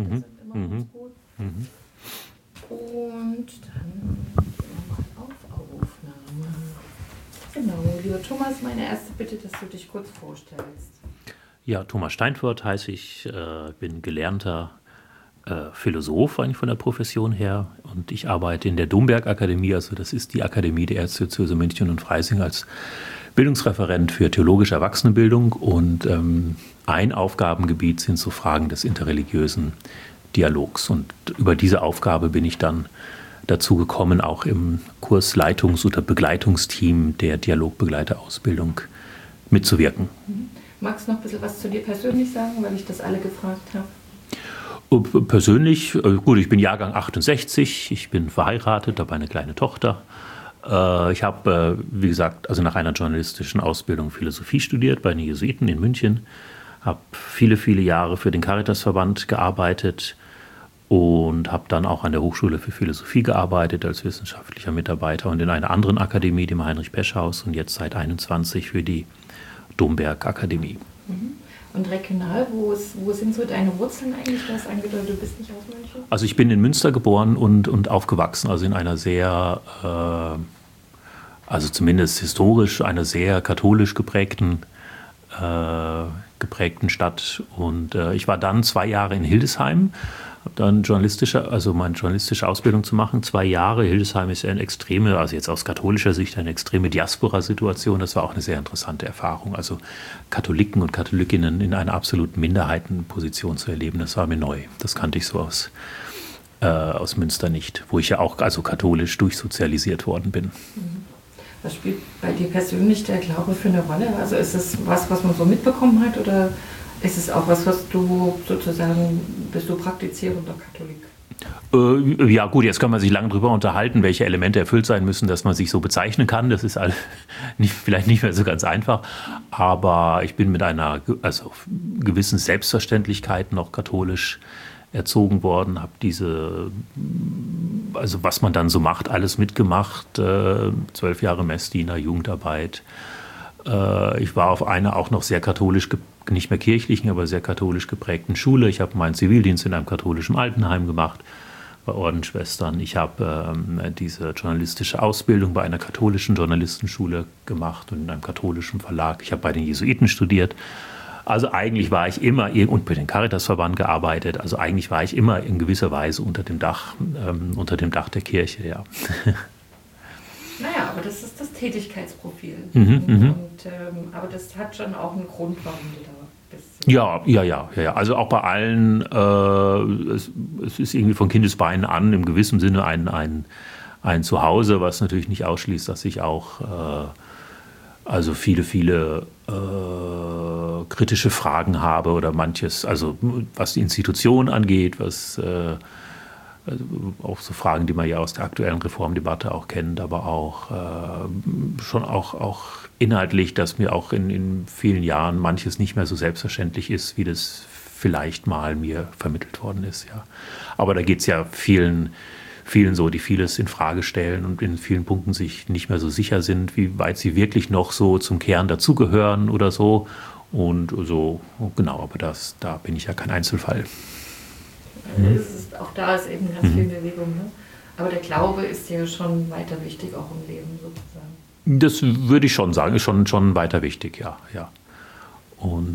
Die sind immer ganz gut. Und dann nochmal auf Aufnahme. Genau, lieber Thomas, meine erste Bitte, dass du dich kurz vorstellst. Ja, Thomas Steinfurt heiße ich, bin gelernter Philosoph eigentlich von der Profession her und ich arbeite in der Domberg-Akademie, also das ist die Akademie der Erzdiözese München und Freising als Bildungsreferent für theologische Erwachsenenbildung und ein Aufgabengebiet sind so Fragen des interreligiösen Dialogs und über diese Aufgabe bin ich dann dazu gekommen, auch im Kursleitungs- oder Begleitungsteam der Dialogbegleiterausbildung mitzuwirken. Magst du noch ein bisschen was zu dir persönlich sagen, weil ich das alle gefragt habe? Persönlich, gut, ich bin Jahrgang 68, ich bin verheiratet, habe eine kleine Tochter. Ich habe, wie gesagt, also nach einer journalistischen Ausbildung Philosophie studiert bei den Jesuiten in München, habe viele, viele Jahre für den Caritasverband gearbeitet und habe dann auch an der Hochschule für Philosophie gearbeitet als wissenschaftlicher Mitarbeiter und in einer anderen Akademie, dem Heinrich-Pesch-Haus, und jetzt seit 21 für die Domberg-Akademie. Und regional, wo sind so deine Wurzeln eigentlich? Du hast angedeutet, du bist nicht aus München? Also ich bin in Münster geboren und aufgewachsen, also in einer sehr, also zumindest historisch, einer sehr katholisch geprägten Stadt. Und ich war dann 2 Jahre in Hildesheim, habe dann meine journalistische Ausbildung zu machen. 2 Jahre. Hildesheim ist ja eine extreme, also jetzt aus katholischer Sicht eine extreme Diaspora-Situation. Das war auch eine sehr interessante Erfahrung. Also Katholiken und Katholikinnen in einer absoluten Minderheitenposition zu erleben, das war mir neu. Das kannte ich so aus Münster nicht, wo ich ja auch also katholisch durchsozialisiert worden bin. Was spielt bei dir persönlich der Glaube für eine Rolle? Also ist es was man so mitbekommen hat oder ist es auch was du sozusagen, bist du praktizierender Katholik? Ja gut, jetzt kann man sich lange darüber unterhalten, welche Elemente erfüllt sein müssen, dass man sich so bezeichnen kann. Das ist vielleicht nicht mehr so ganz einfach, aber ich bin mit einer gewissen Selbstverständlichkeit noch katholisch erzogen worden, habe also was man dann so macht, alles mitgemacht, 12 Jahre Messdiener, Jugendarbeit. Ich war auf einer auch noch sehr katholisch, nicht mehr kirchlichen, aber sehr katholisch geprägten Schule. Ich habe meinen Zivildienst in einem katholischen Altenheim gemacht, bei Ordensschwestern. Ich habe diese journalistische Ausbildung bei einer katholischen Journalistenschule gemacht und in einem katholischen Verlag. Ich habe bei den Jesuiten studiert. Also eigentlich war ich immer, und bei den Caritasverband gearbeitet, also eigentlich war ich immer in gewisser Weise unter dem Dach der Kirche, ja. Naja, aber das ist das Tätigkeitsprofil. Aber das hat schon auch einen Grund, warum du da bist. Ja. Also auch bei allen, es ist irgendwie von Kindesbeinen an im gewissen Sinne ein Zuhause, was natürlich nicht ausschließt, dass ich auch also viele kritische Fragen habe oder manches, also was die Institution angeht, was also auch so Fragen, die man ja aus der aktuellen Reformdebatte auch kennt, aber auch schon auch inhaltlich, dass mir auch in vielen Jahren manches nicht mehr so selbstverständlich ist, wie das vielleicht mal mir vermittelt worden ist. Ja. Aber da geht es ja vielen so, die vieles in Frage stellen und in vielen Punkten sich nicht mehr so sicher sind, wie weit sie wirklich noch so zum Kern dazugehören oder so. Und so, genau, aber da bin ich ja kein Einzelfall. Auch da ist eben ganz viel Bewegung. Ne? Aber der Glaube ist ja schon weiter wichtig, auch im Leben sozusagen. Das würde ich schon sagen, ist schon weiter wichtig, ja. Und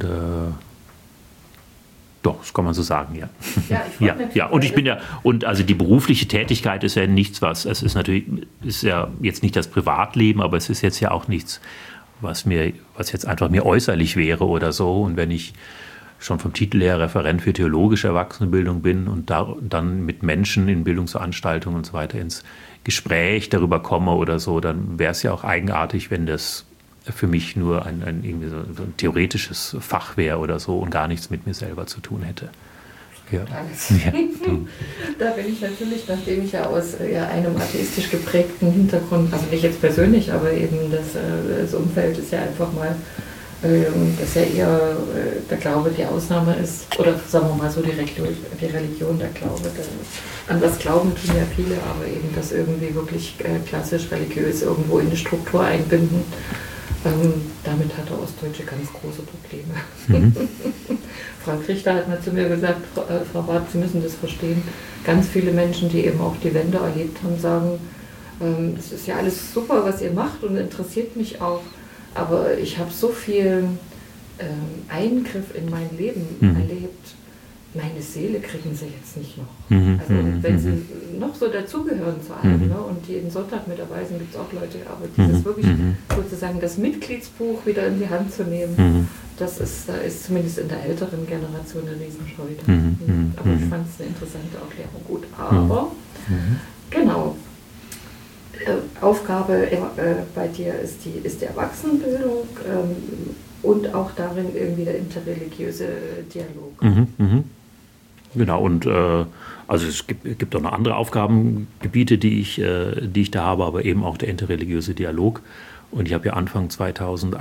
doch, das kann man so sagen, ja. Ja. Und ich bin ja, und also die berufliche Tätigkeit ist ja nichts, es ist ja jetzt nicht das Privatleben, aber es ist jetzt ja auch nichts, was jetzt einfach mir äußerlich wäre oder so. Und wenn ich schon vom Titel her Referent für theologische Erwachsenenbildung bin und dann mit Menschen in Bildungsveranstaltungen und so weiter ins Gespräch darüber komme oder so, dann wäre es ja auch eigenartig, wenn das für mich nur irgendwie so ein theoretisches Fach wäre oder so und gar nichts mit mir selber zu tun hätte. Ja. Da bin ich natürlich, nachdem ich ja aus einem atheistisch geprägten Hintergrund, also nicht jetzt persönlich, aber eben das Umfeld ist ja einfach mal, dass ja eher der Glaube die Ausnahme ist, oder sagen wir mal so die Religion, der Glaube. An das glauben tun ja viele, aber eben das irgendwie wirklich klassisch religiös irgendwo in eine Struktur einbinden. Damit hat der Ostdeutsche ganz große Probleme. Frank Richter hat mal zu mir gesagt, Frau Barth, Sie müssen das verstehen. Ganz viele Menschen, die eben auch die Wende erlebt haben, sagen, das ist ja alles super, was ihr macht und interessiert mich auch, aber ich habe so viel Eingriff in mein Leben erlebt. Meine Seele kriegen sie jetzt nicht noch. Also wenn sie noch so dazugehören zu allem, ne, und jeden Sonntag mit dabei sind, gibt es auch Leute, aber dieses wirklich sozusagen das Mitgliedsbuch wieder in die Hand zu nehmen, da ist zumindest in der älteren Generation eine Riesenscheu. Aber ich fand es eine interessante Erklärung. Gut, aber genau. Aufgabe bei dir ist die Erwachsenenbildung und auch darin irgendwie der interreligiöse Dialog. Genau, und also es gibt auch noch andere Aufgabengebiete, die ich da habe, aber eben auch der interreligiöse Dialog. Und ich habe ja Anfang 2000,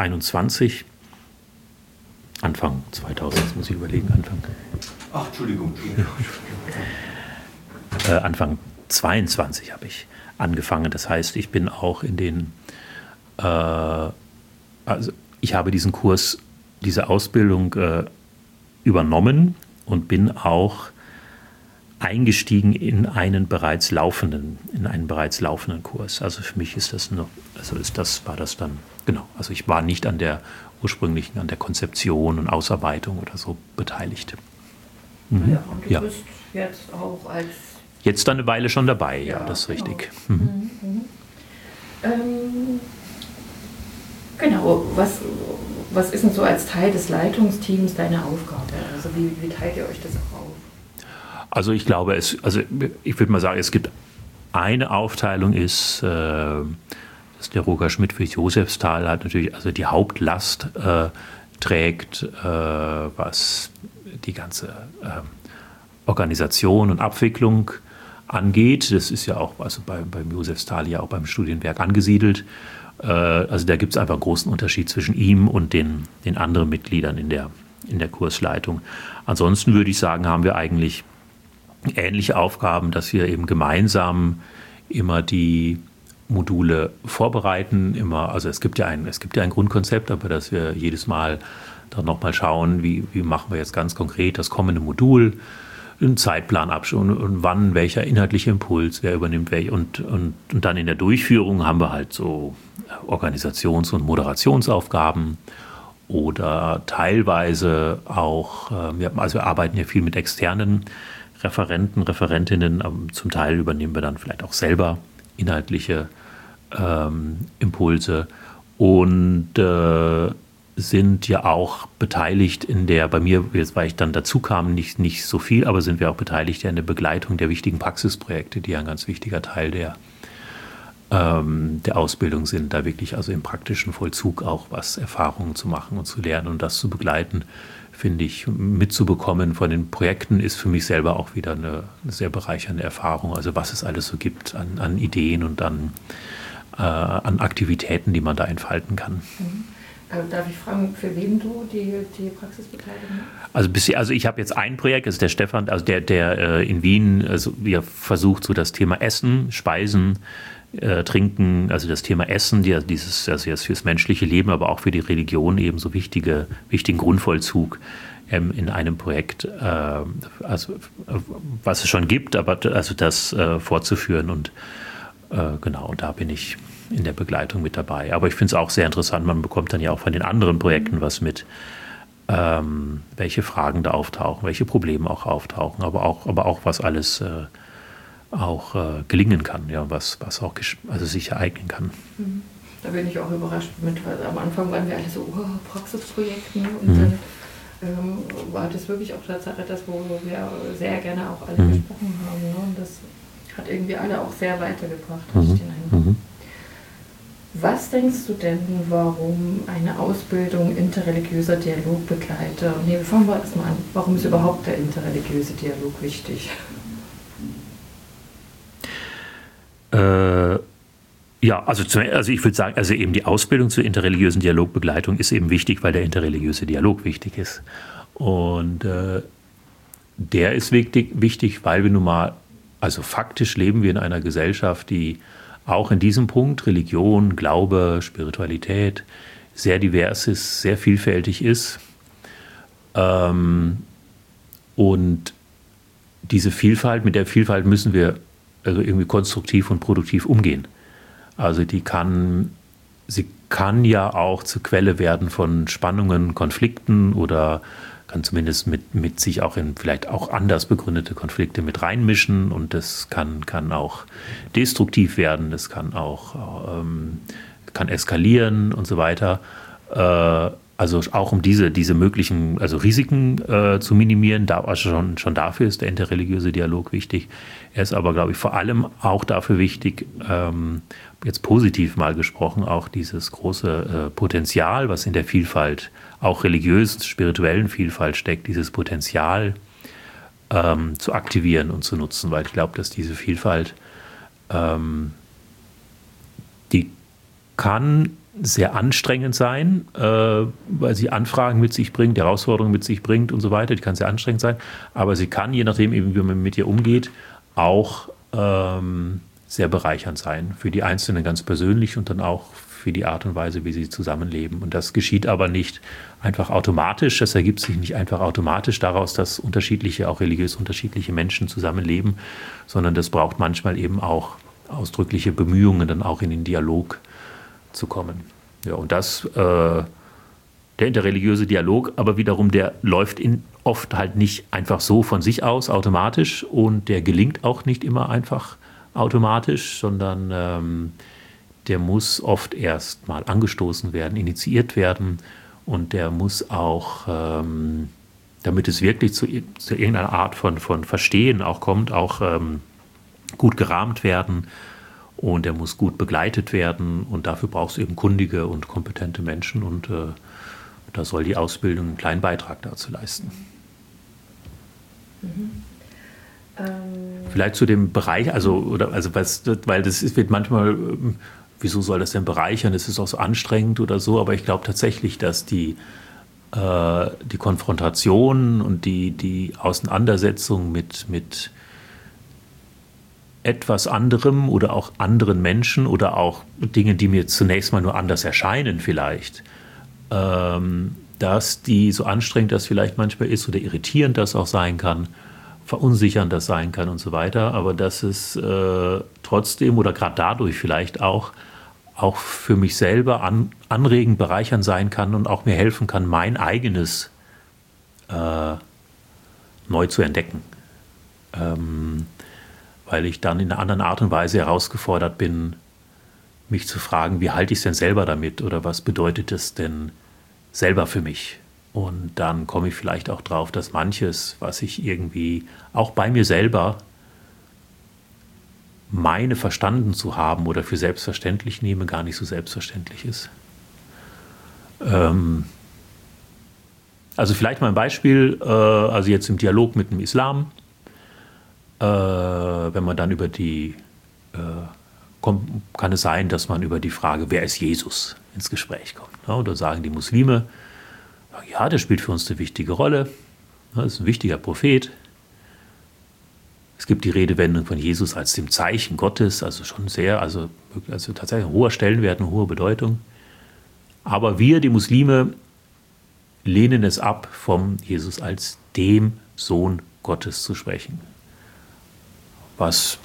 jetzt muss ich überlegen, Anfang 22 habe ich angefangen. Das heißt, ich bin auch in den, also ich habe diesen Kurs, diese Ausbildung übernommen und bin auch eingestiegen in einen bereits laufenden Kurs. Also für mich ist das noch, war das dann, genau. Also ich war nicht an der Konzeption und Ausarbeitung oder so beteiligt. Ja, und du bist jetzt auch als... Jetzt dann eine Weile schon dabei, ja, das ist richtig. Genau, was ist denn so als Teil des Leitungsteams deine Aufgabe? Also wie teilt ihr euch das auch auf? Also ich glaube, ich würde mal sagen, es gibt eine Aufteilung dass der Roger Schmidt für Josefsthal hat natürlich also die Hauptlast trägt, was die ganze Organisation und Abwicklung angeht. Das ist ja auch also beim Josefsthal ja auch beim Studienwerk angesiedelt. Also da gibt es einfach einen großen Unterschied zwischen ihm und den anderen Mitgliedern in der Kursleitung. Ansonsten würde ich sagen, haben wir eigentlich ähnliche Aufgaben, dass wir eben gemeinsam immer die Module vorbereiten. Also es gibt ja ein Grundkonzept, aber dass wir jedes Mal dann nochmal schauen, wie machen wir jetzt ganz konkret das kommende Modul, einen Zeitplan abschauen und wann welcher inhaltliche Impuls, wer übernimmt welche. Und dann in der Durchführung haben wir halt so Organisations- und Moderationsaufgaben oder teilweise auch, wir arbeiten ja viel mit externen Referenten, Referentinnen, zum Teil übernehmen wir dann vielleicht auch selber inhaltliche Impulse und sind ja auch beteiligt bei mir, jetzt weil ich dann dazu kam, nicht so viel, aber sind wir auch beteiligt in der Begleitung der wichtigen Praxisprojekte, die ja ein ganz wichtiger Teil der Ausbildung sind, da wirklich also im praktischen Vollzug auch Erfahrungen zu machen und zu lernen und das zu begleiten, finde ich, mitzubekommen von den Projekten ist für mich selber auch wieder eine sehr bereichernde Erfahrung, also was es alles so gibt an Ideen und an Aktivitäten, die man da entfalten kann. Darf ich fragen, für wen du die Praxisbeteiligung hast? Also ich habe jetzt ein Projekt, das ist der Stefan, also der in Wien versucht, so das Thema Essen, Speisen, Trinken, also das Thema Essen, also jetzt fürs menschliche Leben, aber auch für die Religion eben so wichtigen Grundvollzug in einem Projekt, also was es schon gibt, aber also das fortzuführen und genau, da bin ich in der Begleitung mit dabei. Aber ich finde es auch sehr interessant, man bekommt dann ja auch von den anderen Projekten was mit, welche Fragen da auftauchen, welche Probleme auch auftauchen, aber auch was alles gelingen kann, ja, was auch sich ereignen kann. Da bin ich auch überrascht mit, weil am Anfang waren wir alle so, Praxisprojekte und dann war das wirklich auch Tatsache, wo wir sehr gerne auch alle gesprochen haben. Ne? Und das hat irgendwie alle auch sehr weitergebracht, habe ich den Eindruck. Was denkst du denn, warum eine Ausbildung interreligiöser Dialogbegleiter, fangen wir erstmal an, warum ist überhaupt der interreligiöse Dialog wichtig? Ja, also ich würde sagen, also eben die Ausbildung zur interreligiösen Dialogbegleitung ist eben wichtig, weil der interreligiöse Dialog wichtig ist. Und der ist wichtig, weil wir nun mal, also faktisch leben wir in einer Gesellschaft, die auch in diesem Punkt Religion, Glaube, Spiritualität sehr divers ist, sehr vielfältig ist. Und diese Vielfalt, mit der Vielfalt müssen wir also irgendwie konstruktiv und produktiv umgehen. Also sie kann ja auch zur Quelle werden von Spannungen, Konflikten oder kann zumindest mit sich auch in vielleicht auch anders begründete Konflikte mit reinmischen, und das kann auch destruktiv werden, das kann auch kann eskalieren und so weiter. Also auch um diese möglichen Risiken zu minimieren, schon dafür ist der interreligiöse Dialog wichtig. Er ist aber, glaube ich, vor allem auch dafür wichtig, jetzt positiv mal gesprochen, auch dieses große Potenzial, was in der Vielfalt, auch religiös, spirituellen Vielfalt steckt, dieses Potenzial zu aktivieren und zu nutzen, weil ich glaube, dass diese Vielfalt, die kann sehr anstrengend sein, weil sie Anfragen mit sich bringt, Herausforderungen mit sich bringt und so weiter. Die kann sehr anstrengend sein, aber sie kann, je nachdem, eben, wie man mit ihr umgeht, auch sehr bereichernd sein. Für die Einzelnen ganz persönlich und dann auch für die Art und Weise, wie sie zusammenleben. Und das geschieht aber nicht einfach automatisch. Das ergibt sich nicht einfach automatisch daraus, dass unterschiedliche, auch religiös unterschiedliche Menschen zusammenleben, sondern das braucht manchmal eben auch ausdrückliche Bemühungen, dann auch in den Dialog zu kommen. Ja, und der interreligiöse Dialog, aber wiederum, der läuft oft halt nicht einfach so von sich aus automatisch, und der gelingt auch nicht immer einfach automatisch, sondern der muss oft erst mal angestoßen werden, initiiert werden, und der muss auch, damit es wirklich zu irgendeiner Art von Verstehen auch kommt, auch gut gerahmt werden. Und er muss gut begleitet werden, und dafür brauchst du eben kundige und kompetente Menschen, und da soll die Ausbildung einen kleinen Beitrag dazu leisten. Vielleicht zu dem Bereich, weil das wird manchmal, wieso soll das denn bereichern? Es ist auch so anstrengend oder so, aber ich glaube tatsächlich, dass die Konfrontation und die Auseinandersetzung mit etwas anderem oder auch anderen Menschen oder auch Dinge, die mir zunächst mal nur anders erscheinen vielleicht, dass die so anstrengend das vielleicht manchmal ist oder irritierend das auch sein kann, verunsichernd das sein kann und so weiter, aber dass es trotzdem oder gerade dadurch vielleicht auch für mich selber anregend, bereichernd sein kann und auch mir helfen kann, mein eigenes neu zu entdecken. Weil ich dann in einer anderen Art und Weise herausgefordert bin, mich zu fragen, wie halte ich es denn selber damit oder was bedeutet es denn selber für mich? Und dann komme ich vielleicht auch drauf, dass manches, was ich irgendwie auch bei mir selber meine verstanden zu haben oder für selbstverständlich nehme, gar nicht so selbstverständlich ist. Also vielleicht mal ein Beispiel, also jetzt im Dialog mit dem Islam, wenn man dann kann es sein, dass man über die Frage, wer ist Jesus, ins Gespräch kommt. Oder sagen die Muslime, ja, der spielt für uns eine wichtige Rolle, das ist ein wichtiger Prophet. Es gibt die Redewendung von Jesus als dem Zeichen Gottes, also schon sehr, also tatsächlich ein hoher Stellenwert, eine hohe Bedeutung. Aber wir, die Muslime, lehnen es ab, vom Jesus als dem Sohn Gottes zu sprechen. Was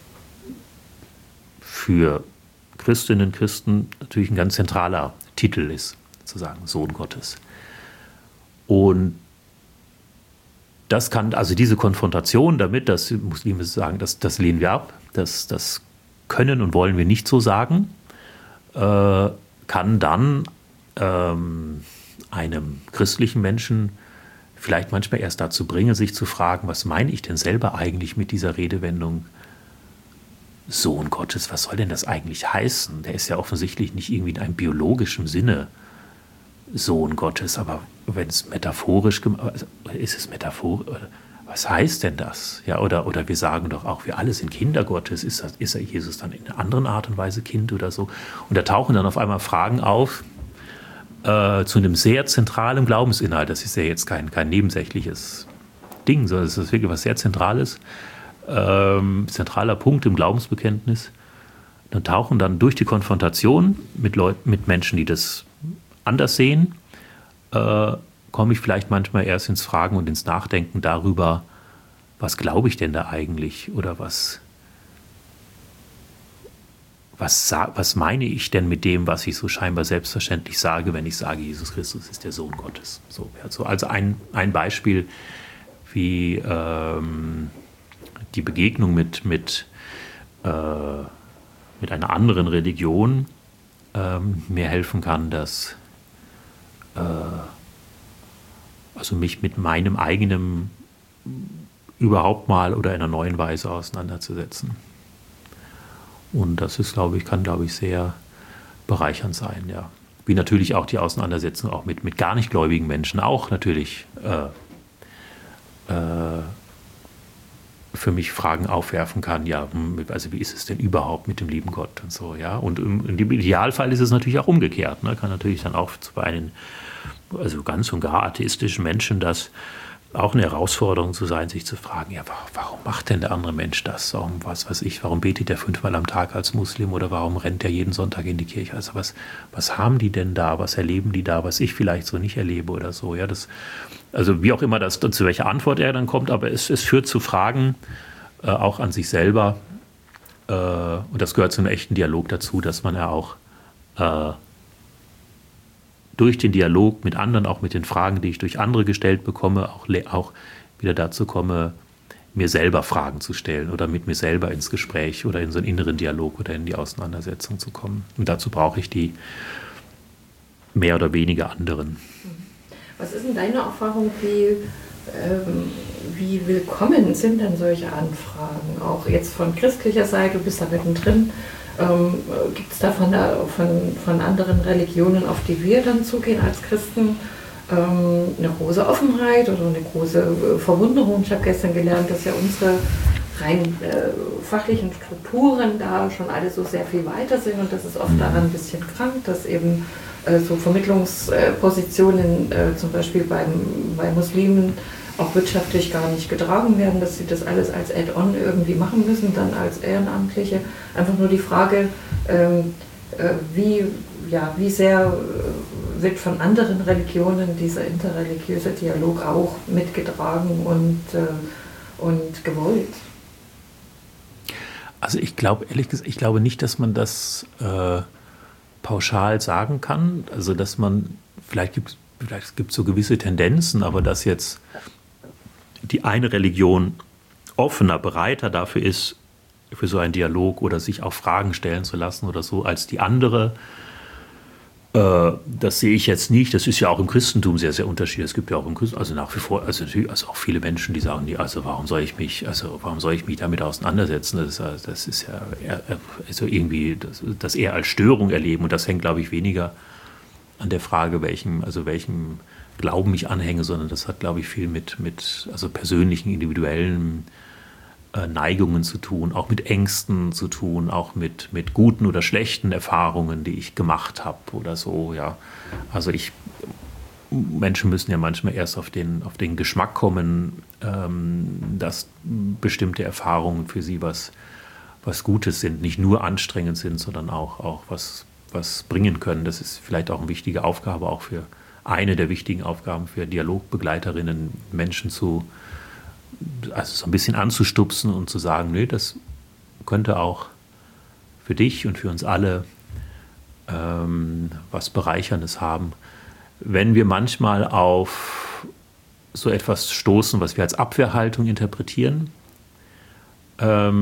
für Christinnen und Christen natürlich ein ganz zentraler Titel ist, sozusagen Sohn Gottes. Und das kann, also diese Konfrontation damit, dass Muslime sagen, das lehnen wir ab, das können und wollen wir nicht so sagen, kann dann einem christlichen Menschen vielleicht manchmal erst dazu bringen, sich zu fragen, was meine ich denn selber eigentlich mit dieser Redewendung Sohn Gottes, was soll denn das eigentlich heißen? Der ist ja offensichtlich nicht irgendwie in einem biologischen Sinne Sohn Gottes, aber wenn es metaphorisch ist, es metaphorisch, was heißt denn das? Ja, oder wir sagen doch auch, wir alle sind Kinder Gottes, ist er Jesus dann in einer anderen Art und Weise Kind oder so? Und da tauchen dann auf einmal Fragen auf zu einem sehr zentralen Glaubensinhalt. Das ist ja jetzt kein nebensächliches Ding, sondern es ist wirklich was sehr Zentrales. Zentraler Punkt im Glaubensbekenntnis. Dann tauchen dann durch die Konfrontation mit Menschen, die das anders sehen, komme ich vielleicht manchmal erst ins Fragen und ins Nachdenken darüber, was glaube ich denn da eigentlich oder was meine ich denn mit dem, was ich so scheinbar selbstverständlich sage, wenn ich sage, Jesus Christus ist der Sohn Gottes. So, also ein Beispiel, wie die Begegnung mit einer anderen Religion mir helfen kann, dass also mich mit meinem eigenen überhaupt mal oder in einer neuen Weise auseinanderzusetzen. Und das ist, kann, glaube ich, sehr bereichernd sein, ja. Wie natürlich auch die Auseinandersetzung auch mit gar nicht gläubigen Menschen auch natürlich für mich Fragen aufwerfen kann, ja, also wie ist es denn überhaupt mit dem lieben Gott und so, ja. Und im Idealfall ist es natürlich auch umgekehrt, ne? Kann natürlich dann auch bei einem, also ganz und gar atheistischen Menschen das auch eine Herausforderung zu sein, sich zu fragen, ja, warum macht denn der andere Mensch das? Warum betet der 5-mal am Tag als Muslim oder warum rennt der jeden Sonntag in die Kirche? Also was haben die denn da? Was erleben die da, was ich vielleicht so nicht erlebe oder so? Ja, also wie auch immer zu welcher Antwort er dann kommt, aber es führt zu Fragen, auch an sich selber. Und das gehört zu einem echten Dialog dazu, dass man ja auch durch den Dialog mit anderen, auch mit den Fragen, die ich durch andere gestellt bekomme, auch wieder dazu komme, mir selber Fragen zu stellen oder mit mir selber ins Gespräch oder in so einen inneren Dialog oder in die Auseinandersetzung zu kommen. Und dazu brauche ich die mehr oder weniger anderen. Was ist denn deine Erfahrung, wie willkommen sind denn solche Anfragen? Auch jetzt von christlicher Seite, du bist da mittendrin. Gibt es da von anderen Religionen, auf die wir dann zugehen als Christen, eine große Offenheit oder eine große Verwunderung? Ich habe gestern gelernt, dass ja unsere rein fachlichen Strukturen da schon alle so sehr viel weiter sind und das ist oft daran ein bisschen krank, dass eben so Vermittlungspositionen zum Beispiel bei Muslimen auch wirtschaftlich gar nicht getragen werden, dass sie das alles als Add-on irgendwie machen müssen, dann als Ehrenamtliche. Einfach nur die Frage, wie sehr wird von anderen Religionen dieser interreligiöse Dialog auch mitgetragen und gewollt? Also ich glaube, ehrlich gesagt, ich glaube nicht, dass man das pauschal sagen kann. Also dass man, vielleicht gibt es so gewisse Tendenzen, aber dass jetzt die eine Religion offener, bereiter dafür ist, für so einen Dialog oder sich auch Fragen stellen zu lassen oder so, als die andere, das sehe ich jetzt nicht. Das ist ja auch im Christentum sehr, sehr unterschiedlich. Es gibt ja auch im Christentum, also nach wie vor, also auch viele Menschen, die sagen, also warum soll ich mich damit auseinandersetzen? Das ist ja also irgendwie das eher als Störung erleben. Und das hängt, glaube ich, weniger an der Frage, welchem Glauben ich anhänge, sondern das hat, glaube ich, viel mit also persönlichen, individuellen Neigungen zu tun, auch mit Ängsten zu tun, auch mit guten oder schlechten Erfahrungen, die ich gemacht habe oder so, ja. Also Menschen müssen ja manchmal erst auf den Geschmack kommen, dass bestimmte Erfahrungen für sie was Gutes sind, nicht nur anstrengend sind, sondern auch was bringen können. Das ist vielleicht auch eine wichtige Aufgabe, auch für eine der wichtigen Aufgaben für Dialogbegleiterinnen, Menschen so ein bisschen anzustupsen und zu sagen, nee, das könnte auch für dich und für uns alle was Bereicherndes haben. Wenn wir manchmal auf so etwas stoßen, was wir als Abwehrhaltung interpretieren, da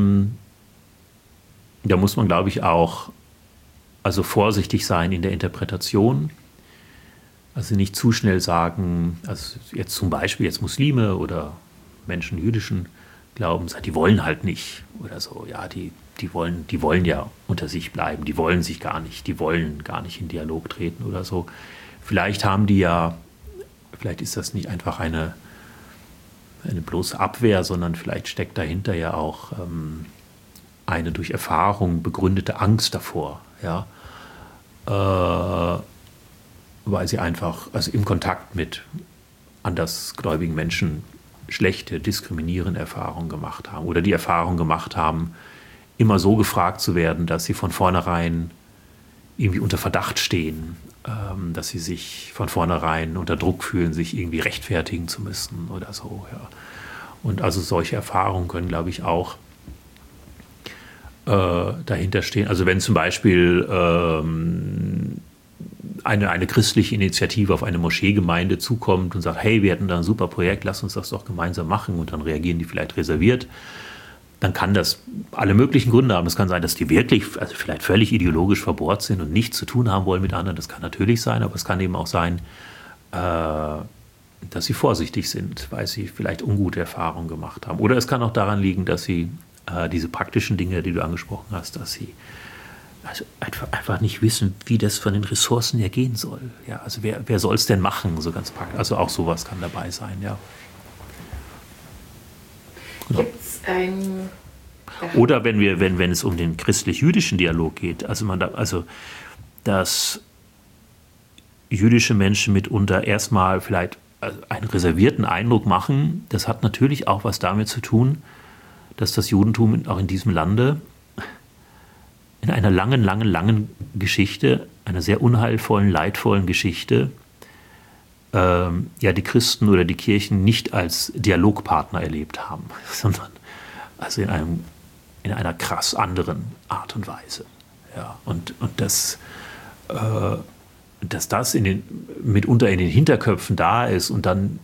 muss man, glaube ich, auch also vorsichtig sein in der Interpretation. Also nicht zu schnell sagen, also jetzt zum Beispiel jetzt Muslime oder Menschen jüdischen Glaubens, die wollen halt nicht oder so, ja, die wollen ja unter sich bleiben, die wollen gar nicht in Dialog treten oder so. Vielleicht ist das nicht einfach eine bloße Abwehr, sondern vielleicht steckt dahinter ja auch eine durch Erfahrung begründete Angst davor, ja, weil sie einfach, also im Kontakt mit andersgläubigen Menschen schlechte, diskriminierende Erfahrungen gemacht haben oder die Erfahrung gemacht haben, immer so gefragt zu werden, dass sie von vornherein irgendwie unter Verdacht stehen, dass sie sich von vornherein unter Druck fühlen, sich irgendwie rechtfertigen zu müssen oder so, ja. Und also solche Erfahrungen können, glaube ich, auch dahinter stehen. Also wenn zum Beispiel eine christliche Initiative auf eine Moscheegemeinde zukommt und sagt, hey, wir hätten da ein super Projekt, lass uns das doch gemeinsam machen, und dann reagieren die vielleicht reserviert, dann kann das alle möglichen Gründe haben. Es kann sein, dass die wirklich, also vielleicht völlig ideologisch verbohrt sind und nichts zu tun haben wollen mit anderen. Das kann natürlich sein, aber es kann eben auch sein, dass sie vorsichtig sind, weil sie vielleicht ungute Erfahrungen gemacht haben. Oder es kann auch daran liegen, dass sie diese praktischen Dinge, die du angesprochen hast, dass sie also einfach nicht wissen, wie das von den Ressourcen her gehen soll. Ja, also wer soll es denn machen, so ganz praktisch. Also auch sowas kann dabei sein, ja. Genau. Gibt's ein Oder wenn es um den christlich-jüdischen Dialog geht, also dass jüdische Menschen mitunter erstmal vielleicht einen reservierten Eindruck machen, das hat natürlich auch was damit zu tun, dass das Judentum auch in diesem Lande in einer langen Geschichte, einer sehr unheilvollen, leidvollen Geschichte, die Christen oder die Kirchen nicht als Dialogpartner erlebt haben, sondern also in einer krass anderen Art und Weise. Ja, und dass das mitunter in den Hinterköpfen da ist und dann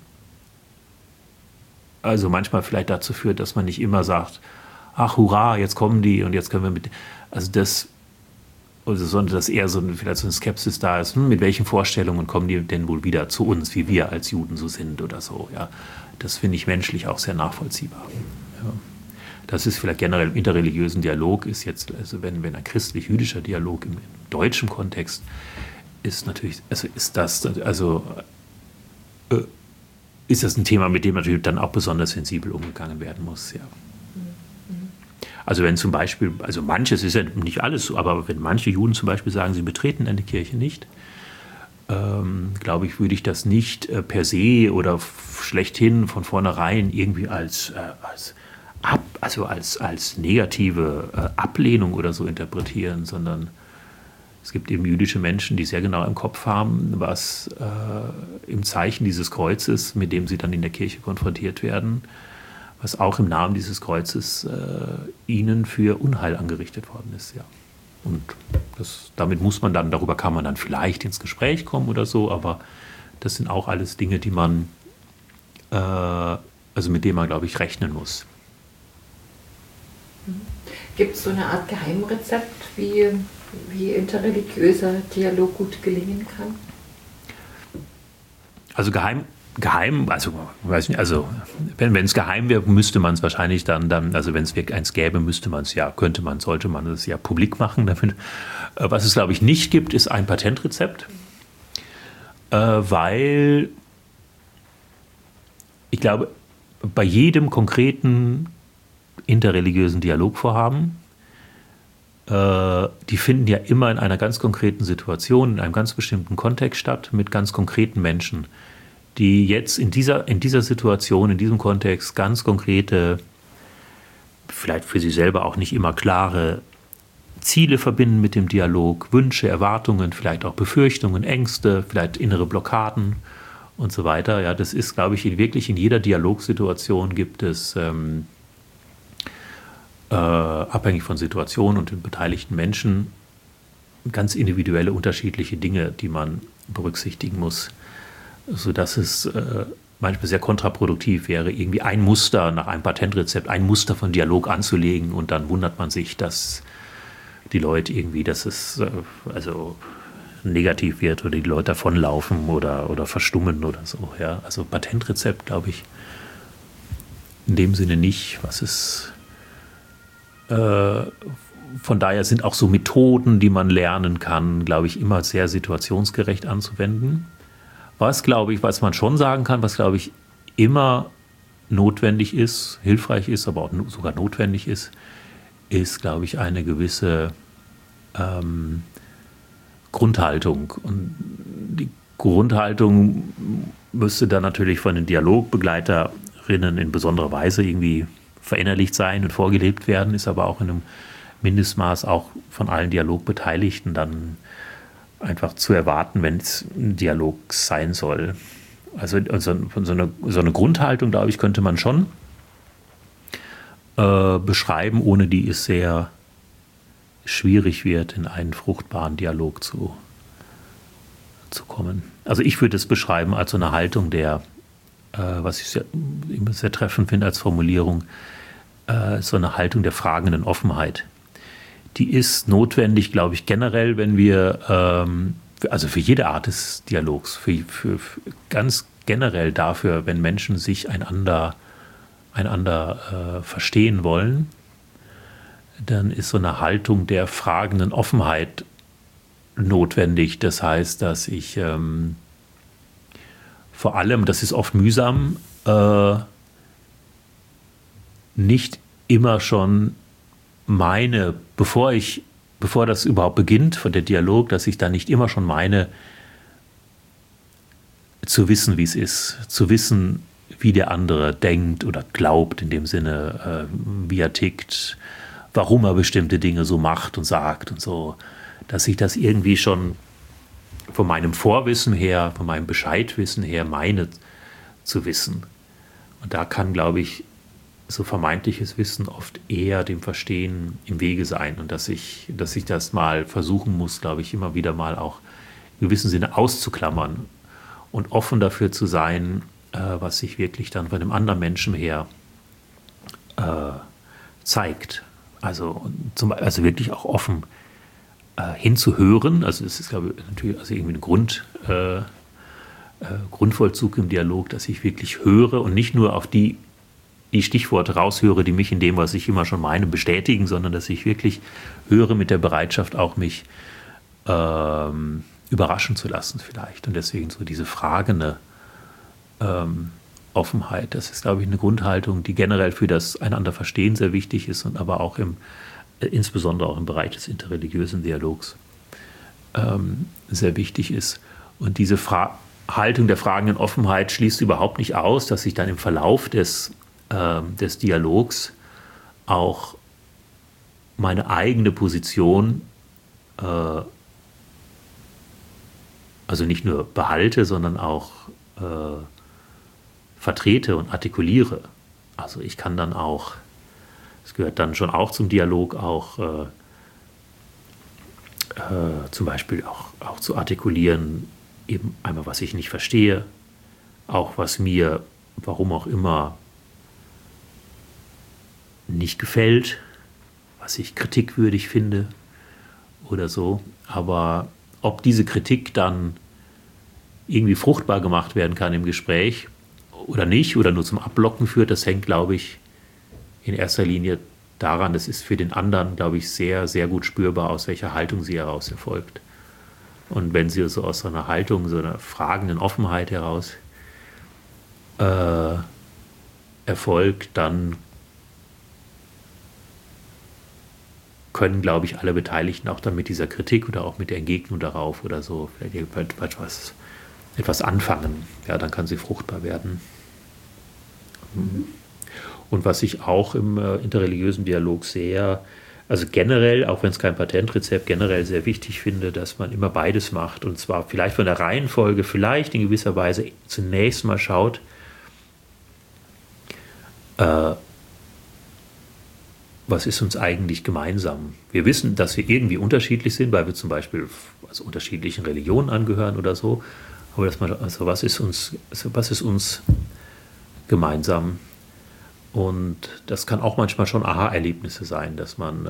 also manchmal vielleicht dazu führt, dass man nicht immer sagt, ach hurra, jetzt kommen die und jetzt können wir mit, sondern dass eher vielleicht so eine Skepsis da ist, mit welchen Vorstellungen kommen die denn wohl wieder zu uns, wie wir als Juden so sind oder so. Ja, das finde ich menschlich auch sehr nachvollziehbar. Ja. Das ist vielleicht generell im interreligiösen Dialog, ist jetzt, also wenn ein christlich-jüdischer Dialog im deutschen Kontext ist natürlich, also ist das ein Thema, mit dem natürlich dann auch besonders sensibel umgegangen werden muss, ja. Also wenn zum Beispiel, also manches ist ja nicht alles so, aber wenn manche Juden zum Beispiel sagen, sie betreten eine Kirche nicht, glaube ich, würde ich das nicht per se oder schlechthin von vornherein irgendwie als negative Ablehnung oder so interpretieren, sondern es gibt eben jüdische Menschen, die sehr genau im Kopf haben, was im Zeichen dieses Kreuzes, mit dem sie dann in der Kirche konfrontiert werden, was auch im Namen dieses Kreuzes ihnen für Unheil angerichtet worden ist. Ja. Und darüber kann man dann vielleicht ins Gespräch kommen oder so, aber das sind auch alles Dinge, die man, mit denen man, glaube ich, rechnen muss. Gibt es so eine Art Geheimrezept, wie interreligiöser Dialog gut gelingen kann? Also geheim, also weiß nicht, also wenn es geheim wäre, müsste man es wahrscheinlich dann, also wenn es wirklich eins gäbe, sollte man es ja publik machen damit. Was es, glaube ich, nicht gibt, ist ein Patentrezept, weil ich glaube, bei jedem konkreten interreligiösen Dialogvorhaben, die finden ja immer in einer ganz konkreten Situation, in einem ganz bestimmten Kontext statt, mit ganz konkreten Menschen, die jetzt in dieser Situation, in diesem Kontext ganz konkrete, vielleicht für sie selber auch nicht immer klare Ziele verbinden mit dem Dialog, Wünsche, Erwartungen, vielleicht auch Befürchtungen, Ängste, vielleicht innere Blockaden und so weiter. Ja, das ist, glaube ich, wirklich in jeder Dialogsituation gibt es abhängig von Situation und den beteiligten Menschen ganz individuelle, unterschiedliche Dinge, die man berücksichtigen muss, sodass es manchmal sehr kontraproduktiv wäre, irgendwie ein Muster nach einem Patentrezept, ein Muster von Dialog anzulegen und dann wundert man sich, dass die Leute irgendwie, dass es negativ wird oder die Leute davonlaufen oder verstummen oder so. Ja. Also Patentrezept, glaube ich, in dem Sinne nicht, was es von daher sind auch so Methoden, die man lernen kann, glaube ich, immer sehr situationsgerecht anzuwenden. Was man schon sagen kann, was, glaube ich, immer notwendig ist, hilfreich ist, aber auch sogar notwendig ist, glaube ich, eine gewisse Grundhaltung. Und die Grundhaltung müsste dann natürlich von den Dialogbegleiterinnen in besonderer Weise irgendwie verinnerlicht sein und vorgelebt werden, ist aber auch in einem Mindestmaß auch von allen Dialogbeteiligten dann einfach zu erwarten, wenn es ein Dialog sein soll. Also so eine Grundhaltung, glaube ich, könnte man schon beschreiben, ohne die es sehr schwierig wird, in einen fruchtbaren Dialog zu kommen. Also ich würde es beschreiben als so eine Haltung was ich immer sehr treffend finde als Formulierung, so eine Haltung der fragenden Offenheit. Die ist notwendig, glaube ich, generell, wenn wir, also für jede Art des Dialogs, für ganz generell dafür, wenn Menschen sich einander verstehen wollen, dann ist so eine Haltung der fragenden Offenheit notwendig. Das heißt, dass ich vor allem, das ist oft mühsam, nicht immer schon meine, bevor das überhaupt beginnt, von der Dialog, dass ich da nicht immer schon meine, zu wissen, wie es ist, zu wissen, wie der andere denkt oder glaubt, in dem Sinne, wie er tickt, warum er bestimmte Dinge so macht und sagt und so, dass ich das irgendwie schon von meinem Vorwissen her, von meinem Bescheidwissen her meine zu wissen. Und da kann, glaube ich, so vermeintliches Wissen oft eher dem Verstehen im Wege sein und dass ich das mal versuchen muss, glaube ich, immer wieder mal auch in gewissem Sinne auszuklammern und offen dafür zu sein, was sich wirklich dann von dem anderen Menschen her zeigt. Also wirklich auch offen hinzuhören. Also es ist, glaube ich, natürlich also irgendwie ein Grundvollzug im Dialog, dass ich wirklich höre und nicht nur auf die Stichworte raushöre, die mich in dem, was ich immer schon meine, bestätigen, sondern dass ich wirklich höre mit der Bereitschaft, auch mich überraschen zu lassen vielleicht. Und deswegen so diese fragende Offenheit, das ist, glaube ich, eine Grundhaltung, die generell für das Einander-Verstehen sehr wichtig ist und aber auch insbesondere auch im Bereich des interreligiösen Dialogs sehr wichtig ist. Und diese Haltung der fragenden Offenheit schließt überhaupt nicht aus, dass sich dann im Verlauf des Dialogs auch meine eigene Position also nicht nur behalte, sondern auch vertrete und artikuliere. Also ich kann dann auch, es gehört dann schon auch zum Dialog, auch zum Beispiel auch zu artikulieren, eben einmal, was ich nicht verstehe, auch was mir, warum auch immer, nicht gefällt, was ich kritikwürdig finde oder so. Aber ob diese Kritik dann irgendwie fruchtbar gemacht werden kann im Gespräch oder nicht oder nur zum Abblocken führt, das hängt, glaube ich, in erster Linie daran, das ist für den anderen, glaube ich, sehr, sehr gut spürbar, aus welcher Haltung sie heraus erfolgt. Und wenn sie so aus so einer Haltung, so einer fragenden Offenheit heraus erfolgt, dann können, glaube ich, alle Beteiligten auch dann mit dieser Kritik oder auch mit der Entgegnung darauf oder so vielleicht etwas anfangen. Ja, dann kann sie fruchtbar werden. Und was ich auch im interreligiösen Dialog also generell, auch wenn es kein Patentrezept, generell sehr wichtig finde, dass man immer beides macht. Und zwar vielleicht von der Reihenfolge, vielleicht in gewisser Weise zunächst mal schaut, was ist uns eigentlich gemeinsam? Wir wissen, dass wir irgendwie unterschiedlich sind, weil wir zum Beispiel unterschiedlichen Religionen angehören oder so. Aber was ist uns gemeinsam? Und das kann auch manchmal schon Aha-Erlebnisse sein, dass man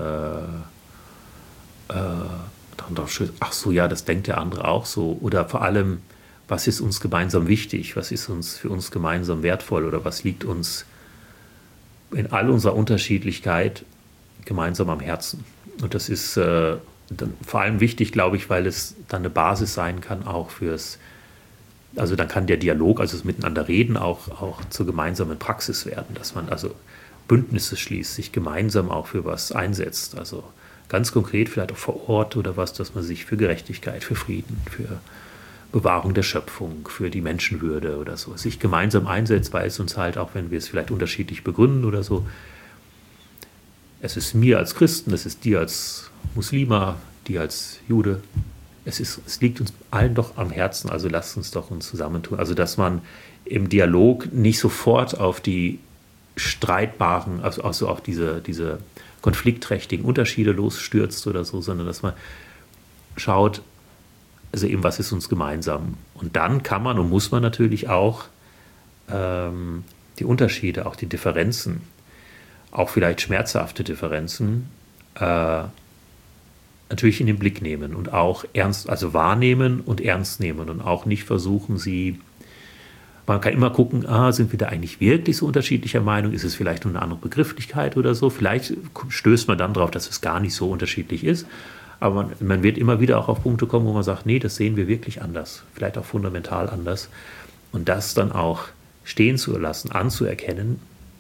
dann doch schön, ach so, ja, das denkt der andere auch so. Oder vor allem, was ist uns gemeinsam wichtig? Was ist uns für uns gemeinsam wertvoll? Oder was liegt uns in all unserer Unterschiedlichkeit gemeinsam am Herzen? Und das ist dann vor allem wichtig, glaube ich, weil es dann eine Basis sein kann auch also dann kann der Dialog, also das Miteinander reden, auch zur gemeinsamen Praxis werden, dass man also Bündnisse schließt, sich gemeinsam auch für was einsetzt. Also ganz konkret vielleicht auch vor Ort oder was, dass man sich für Gerechtigkeit, für Frieden, für Bewahrung der Schöpfung, für die Menschenwürde oder so, sich gemeinsam einsetzt, weil es uns halt, auch wenn wir es vielleicht unterschiedlich begründen oder so, es ist mir als Christen, es ist dir als Muslima, dir als Jude, es liegt uns allen doch am Herzen, also lasst uns doch uns zusammentun. Also dass man im Dialog nicht sofort auf die streitbaren, also auf diese konfliktträchtigen Unterschiede losstürzt oder so, sondern dass man schaut, also eben, was ist uns gemeinsam. Und dann kann man und muss man natürlich auch die Unterschiede, auch die Differenzen, auch vielleicht schmerzhafte Differenzen, natürlich in den Blick nehmen und auch also wahrnehmen und ernst nehmen und auch nicht versuchen, man kann immer gucken, sind wir da eigentlich wirklich so unterschiedlicher Meinung? Ist es vielleicht nur eine andere Begrifflichkeit oder so? Vielleicht stößt man dann darauf, dass es gar nicht so unterschiedlich ist. Aber man wird immer wieder auch auf Punkte kommen, wo man sagt, nee, das sehen wir wirklich anders. Vielleicht auch fundamental anders. Und das dann auch stehen zu lassen, anzuerkennen,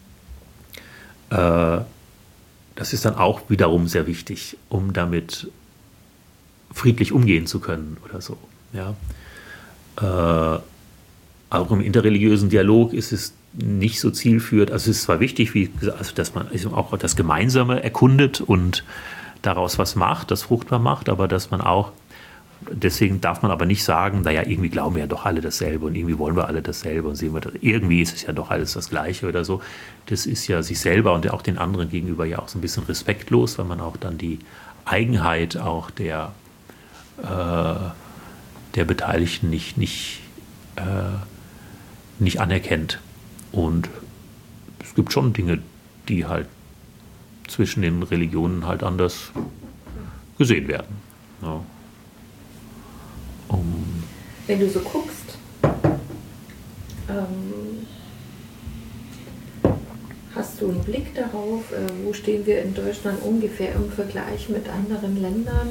das ist dann auch wiederum sehr wichtig, um damit friedlich umgehen zu können oder so. Ja. Auch im interreligiösen Dialog ist es nicht so zielführend. Also es ist zwar wichtig, wie gesagt, also dass man auch das Gemeinsame erkundet und daraus was macht, das fruchtbar macht, aber dass man auch, deswegen darf man aber nicht sagen, naja, irgendwie glauben wir ja doch alle dasselbe und irgendwie wollen wir alle dasselbe und sehen wir das, irgendwie ist es ja doch alles das Gleiche oder so. Das ist ja sich selber und auch den anderen gegenüber ja auch so ein bisschen respektlos, weil man auch dann die Eigenheit auch der Beteiligten nicht anerkennt. Und es gibt schon Dinge, die halt zwischen den Religionen halt anders gesehen werden. Ja. Wenn du so guckst, hast du einen Blick darauf, wo stehen wir in Deutschland ungefähr im Vergleich mit anderen Ländern?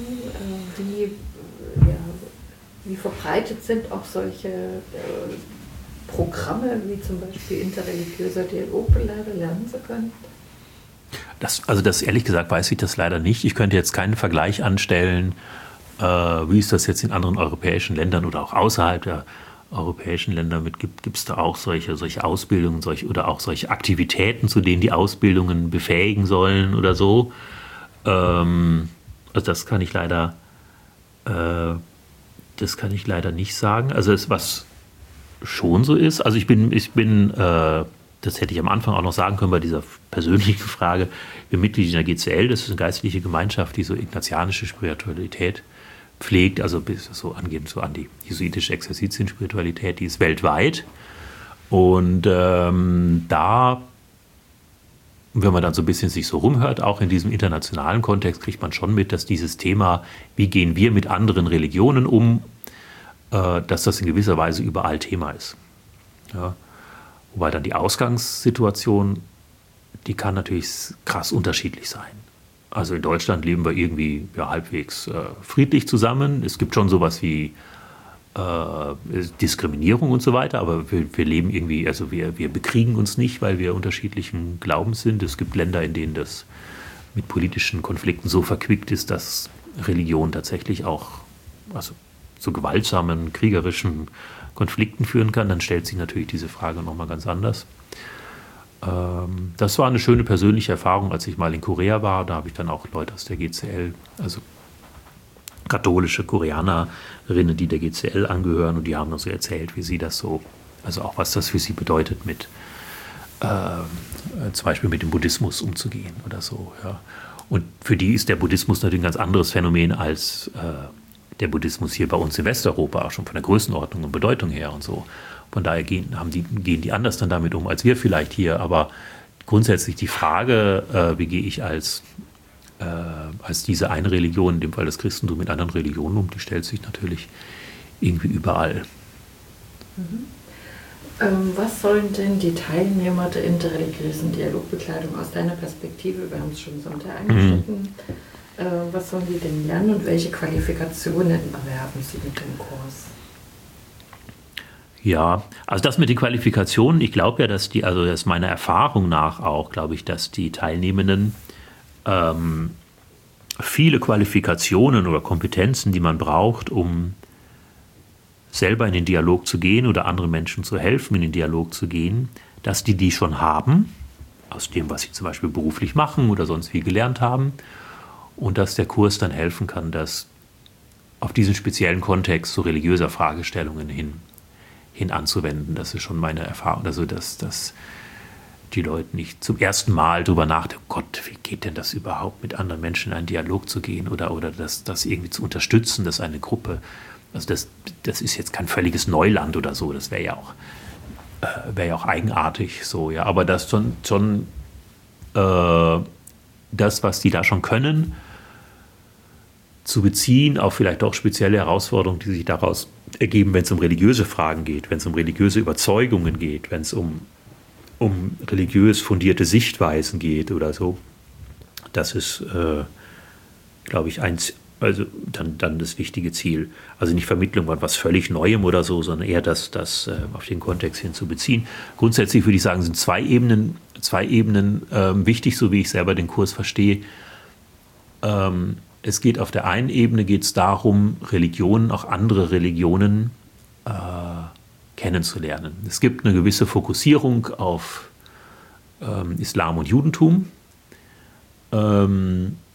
Wie verbreitet sind auch solche Programme, wie zum Beispiel interreligiöser Dialog lernen zu können? Das ehrlich gesagt weiß ich das leider nicht. Ich könnte jetzt keinen Vergleich anstellen, wie es das jetzt in anderen europäischen Ländern oder auch außerhalb der europäischen Länder gibt es da auch solche Ausbildungen oder auch solche Aktivitäten, zu denen die Ausbildungen befähigen sollen oder so. Also das kann ich leider nicht sagen. Also was schon so ist, also ich bin das hätte ich am Anfang auch noch sagen können bei dieser persönlichen Frage, ich bin Mitglied in der GCL, das ist eine geistliche Gemeinschaft, die so ignatianische Spiritualität pflegt, also bis so angehend so an die jesuitische Exerzitienspiritualität, die ist weltweit. Und da, wenn man dann so ein bisschen sich so rumhört, auch in diesem internationalen Kontext, kriegt man schon mit, dass dieses Thema, wie gehen wir mit anderen Religionen um, dass das in gewisser Weise überall Thema ist. Ja. Wobei dann die Ausgangssituation, die kann natürlich krass unterschiedlich sein. Also in Deutschland leben wir irgendwie halbwegs friedlich zusammen. Es gibt schon sowas wie Diskriminierung und so weiter, aber wir leben irgendwie, also wir bekriegen uns nicht, weil wir unterschiedlichen Glaubens sind. Es gibt Länder, in denen das mit politischen Konflikten so verquickt ist, dass Religion tatsächlich auch zu gewaltsamen, kriegerischen Konflikten führen kann. Dann stellt sich natürlich diese Frage nochmal ganz anders. Das war eine schöne persönliche Erfahrung, als ich mal in Korea war. Da habe ich dann auch Leute aus der GCL, also katholische Koreanerinnen, die der GCL angehören, und die haben dann so erzählt, wie sie das so, also auch was das für sie bedeutet, mit zum Beispiel mit dem Buddhismus umzugehen oder so. Ja. Und für die ist der Buddhismus natürlich ein ganz anderes Phänomen als der Buddhismus hier bei uns in Westeuropa, auch schon von der Größenordnung und Bedeutung her und so. Von daher gehen die anders dann damit um als wir vielleicht hier. Aber grundsätzlich die Frage, wie gehe ich als diese eine Religion, in dem Fall das Christentum, mit anderen Religionen um, die stellt sich natürlich irgendwie überall. Was sollen denn die Teilnehmer der interreligiösen Dialogbekleidung aus deiner Perspektive, wir haben es schon so unter eingeschnitten, was sollen die denn lernen und welche Qualifikationen erwerben sie mit dem Kurs? Ja, also das mit den Qualifikationen, ich glaube ja, dass das meiner Erfahrung nach auch, glaube ich, dass die Teilnehmenden viele Qualifikationen oder Kompetenzen, die man braucht, um selber in den Dialog zu gehen oder anderen Menschen zu helfen, in den Dialog zu gehen, dass die schon haben, aus dem, was sie zum Beispiel beruflich machen oder sonst wie gelernt haben, und dass der Kurs dann helfen kann, das auf diesen speziellen Kontext zu religiöser Fragestellungen hin anzuwenden. Das ist schon meine Erfahrung. Also dass die Leute nicht zum ersten Mal drüber nachdenken, oh Gott, wie geht denn das überhaupt, mit anderen Menschen in einen Dialog zu gehen oder das irgendwie zu unterstützen, dass eine Gruppe, also das ist jetzt kein völliges Neuland oder so, das wäre ja auch eigenartig so, ja, aber das schon das, was die da schon können, zu beziehen auf vielleicht auch spezielle Herausforderungen, die sich daraus ergeben, wenn es um religiöse Fragen geht, wenn es um religiöse Überzeugungen geht, wenn es um religiös fundierte Sichtweisen geht oder so. Das ist, glaube ich, also dann das wichtige Ziel. Also nicht Vermittlung von was völlig Neuem oder so, sondern eher das auf den Kontext hin zu beziehen. Grundsätzlich würde ich sagen, sind zwei Ebenen wichtig, so wie ich selber den Kurs verstehe. Es geht auf der einen Ebene darum, Religionen, auch andere Religionen kennenzulernen. Es gibt eine gewisse Fokussierung auf Islam und Judentum. Ein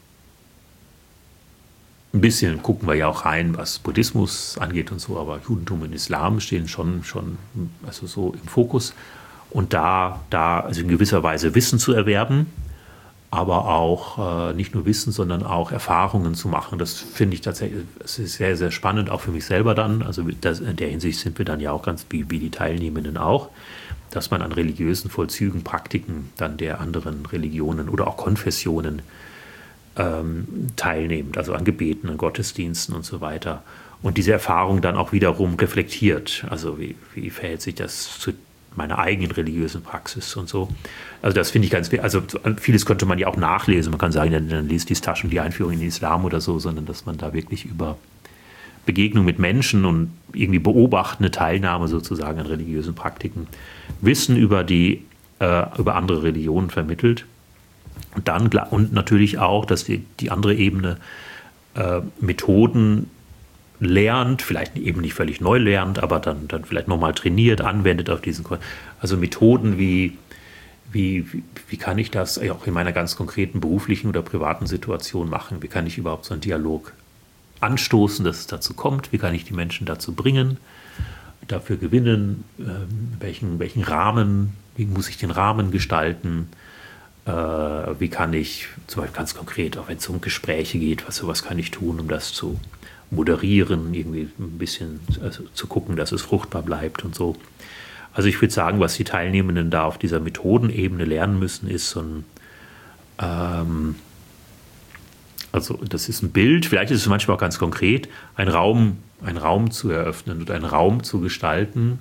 bisschen gucken wir ja auch rein, was Buddhismus angeht und so, aber Judentum und Islam stehen schon also so im Fokus. Und da also in gewisser Weise Wissen zu erwerben, aber auch nicht nur Wissen, sondern auch Erfahrungen zu machen. Das finde ich tatsächlich, es ist sehr, sehr spannend, auch für mich selber dann. Also in der Hinsicht sind wir dann ja auch ganz wie die Teilnehmenden auch, dass man an religiösen Vollzügen, Praktiken dann der anderen Religionen oder auch Konfessionen teilnimmt, also an Gebeten, an Gottesdiensten und so weiter. Und diese Erfahrung dann auch wiederum reflektiert. Also wie verhält sich das zu meiner eigenen religiösen Praxis und so. Also das finde ich ganz, also vieles könnte man ja auch nachlesen. Man kann sagen, dann liest die Taschen die Einführung in den Islam oder so, sondern dass man da wirklich über Begegnung mit Menschen und irgendwie beobachtende Teilnahme sozusagen an religiösen Praktiken Wissen über andere Religionen vermittelt. Und natürlich auch, dass die andere Ebene Methoden lernt, vielleicht eben nicht völlig neu lernt, aber dann vielleicht nochmal trainiert, anwendet auf diesen, also Methoden wie kann ich das auch in meiner ganz konkreten beruflichen oder privaten Situation machen? Wie kann ich überhaupt so einen Dialog anstoßen, dass es dazu kommt? Wie kann ich die Menschen dazu bringen, dafür gewinnen? Welchen Rahmen, wie muss ich den Rahmen gestalten? Wie kann ich, zum Beispiel ganz konkret, auch wenn es um Gespräche geht, was kann ich tun, um das zu moderieren, irgendwie ein bisschen zu gucken, dass es fruchtbar bleibt und so. Also ich würde sagen, was die Teilnehmenden da auf dieser Methodenebene lernen müssen, ist so ein, also das ist ein Bild, vielleicht ist es manchmal auch ganz konkret, einen Raum zu eröffnen und einen Raum zu gestalten,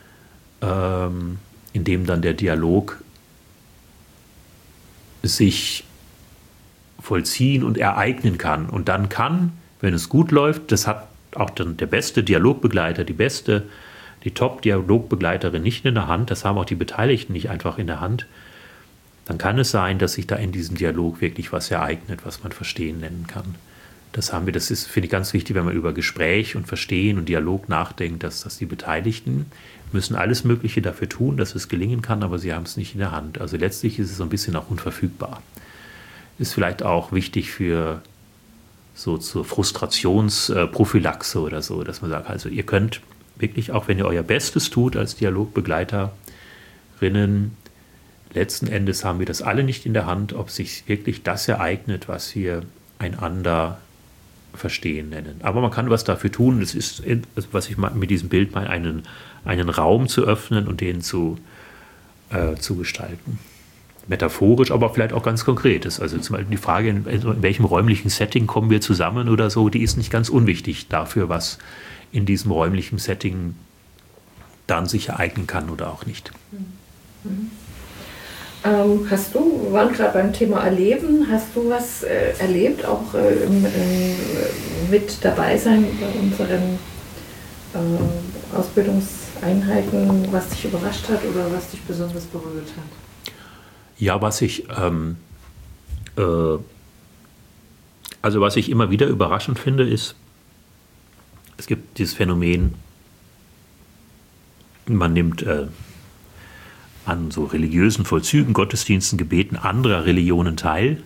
in dem dann der Dialog sich vollziehen und ereignen kann. Und dann kann, wenn es gut läuft, das hat auch dann der beste Dialogbegleiter, die Top-Dialogbegleiterin nicht in der Hand, das haben auch die Beteiligten nicht einfach in der Hand, dann kann es sein, dass sich da in diesem Dialog wirklich was ereignet, was man Verstehen nennen kann. Das ist, finde ich, ganz wichtig, wenn man über Gespräch und Verstehen und Dialog nachdenkt, dass die Beteiligten müssen alles Mögliche dafür tun, dass es gelingen kann, aber sie haben es nicht in der Hand. Also letztlich ist es so ein bisschen auch unverfügbar. Ist vielleicht auch wichtig für so zur Frustrationsprophylaxe oder so, dass man sagt, also ihr könnt wirklich, auch wenn ihr euer Bestes tut als Dialogbegleiterinnen, letzten Endes haben wir das alle nicht in der Hand, ob sich wirklich das ereignet, was wir einander Verstehen nennen. Aber man kann was dafür tun, das ist, was ich mit diesem Bild meine, einen Raum zu öffnen und den zu gestalten. Metaphorisch, aber vielleicht auch ganz konkret. Also zum Beispiel die Frage, in welchem räumlichen Setting kommen wir zusammen oder so, die ist nicht ganz unwichtig dafür, was in diesem räumlichen Setting dann sich ereignen kann oder auch nicht. Mhm. Wir waren gerade beim Thema Erleben, hast du was erlebt, auch mit dabei sein bei unseren Ausbildungseinheiten, was dich überrascht hat oder was dich besonders berührt hat? Ja, was ich immer wieder überraschend finde, ist, es gibt dieses Phänomen, man nimmt an so religiösen Vollzügen, Gottesdiensten, Gebeten anderer Religionen teil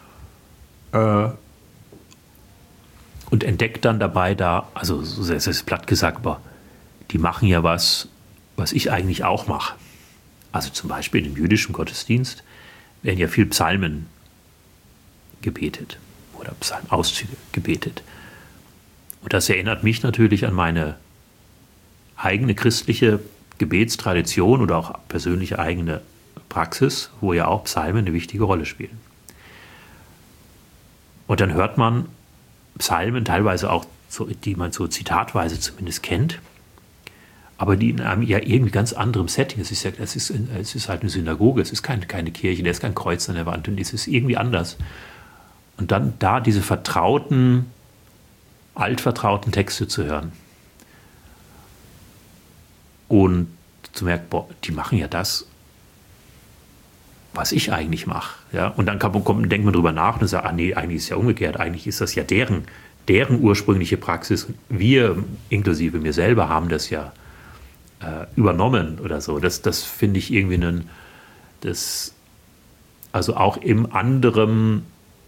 und entdeckt dann dabei also es ist platt gesagt, aber die machen ja was ich eigentlich auch mache. Also zum Beispiel im jüdischen Gottesdienst werden ja viel Psalmen gebetet oder Psalmauszüge gebetet. Und das erinnert mich natürlich an meine eigene christliche Gebetstradition oder auch persönliche eigene Praxis, wo ja auch Psalmen eine wichtige Rolle spielen. Und dann hört man Psalmen, teilweise auch, so, die man so zitatweise zumindest kennt, aber die in einem ja irgendwie ganz anderem Setting. Es ist halt eine Synagoge, es ist keine Kirche, da ist kein Kreuz an der Wand und es ist irgendwie anders. Und dann da diese altvertrauten Texte zu hören und zu merken, boah, die machen ja das, was ich eigentlich mache. Ja? Und dann denkt man drüber nach und sagt, nee, eigentlich ist es ja umgekehrt, eigentlich ist das ja deren ursprüngliche Praxis. Wir, inklusive mir selber, haben das ja übernommen oder so. Das finde ich irgendwie also auch im anderen,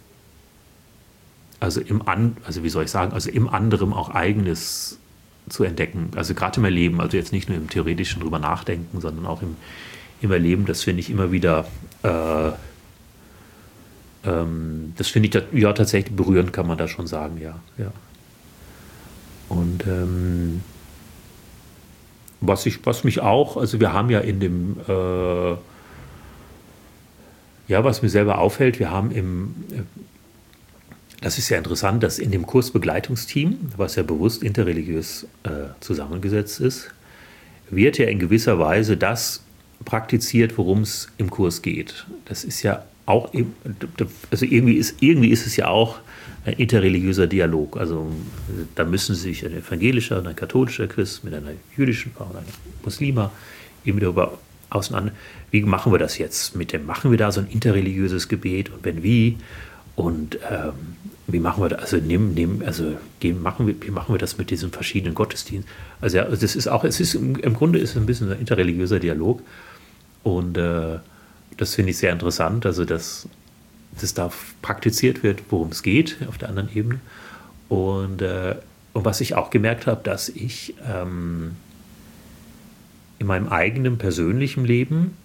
wie soll ich sagen, also im anderen auch Eigenes zu entdecken. Also gerade im Erleben, also jetzt nicht nur im theoretischen drüber nachdenken, sondern auch im Erleben, das finde ich immer wieder, das finde ich ja tatsächlich berührend, kann man da schon sagen, ja. Und was mich auch, also wir haben ja in dem, was mir selber auffällt, wir haben das ist ja interessant, dass in dem Kursbegleitungsteam, was ja bewusst interreligiös zusammengesetzt ist, wird ja in gewisser Weise das praktiziert, worum es im Kurs geht. Das ist ja auch, also irgendwie ist es ja auch ein interreligiöser Dialog. Also da müssen sich ein evangelischer und ein katholischer Christ mit einer jüdischen Frau und einer Muslima eben darüber auseinander. Wie machen wir das jetzt? Machen wir da so ein interreligiöses Gebet und wenn wie? Und wie machen wir das? Also wie machen wir das mit diesen verschiedenen Gottesdiensten? Also das ist auch, im Grunde ist es ein bisschen ein interreligiöser Dialog. Und das finde ich sehr interessant, also dass da praktiziert wird, worum es geht, auf der anderen Ebene. Und was ich auch gemerkt habe, dass ich in meinem eigenen persönlichen Leben,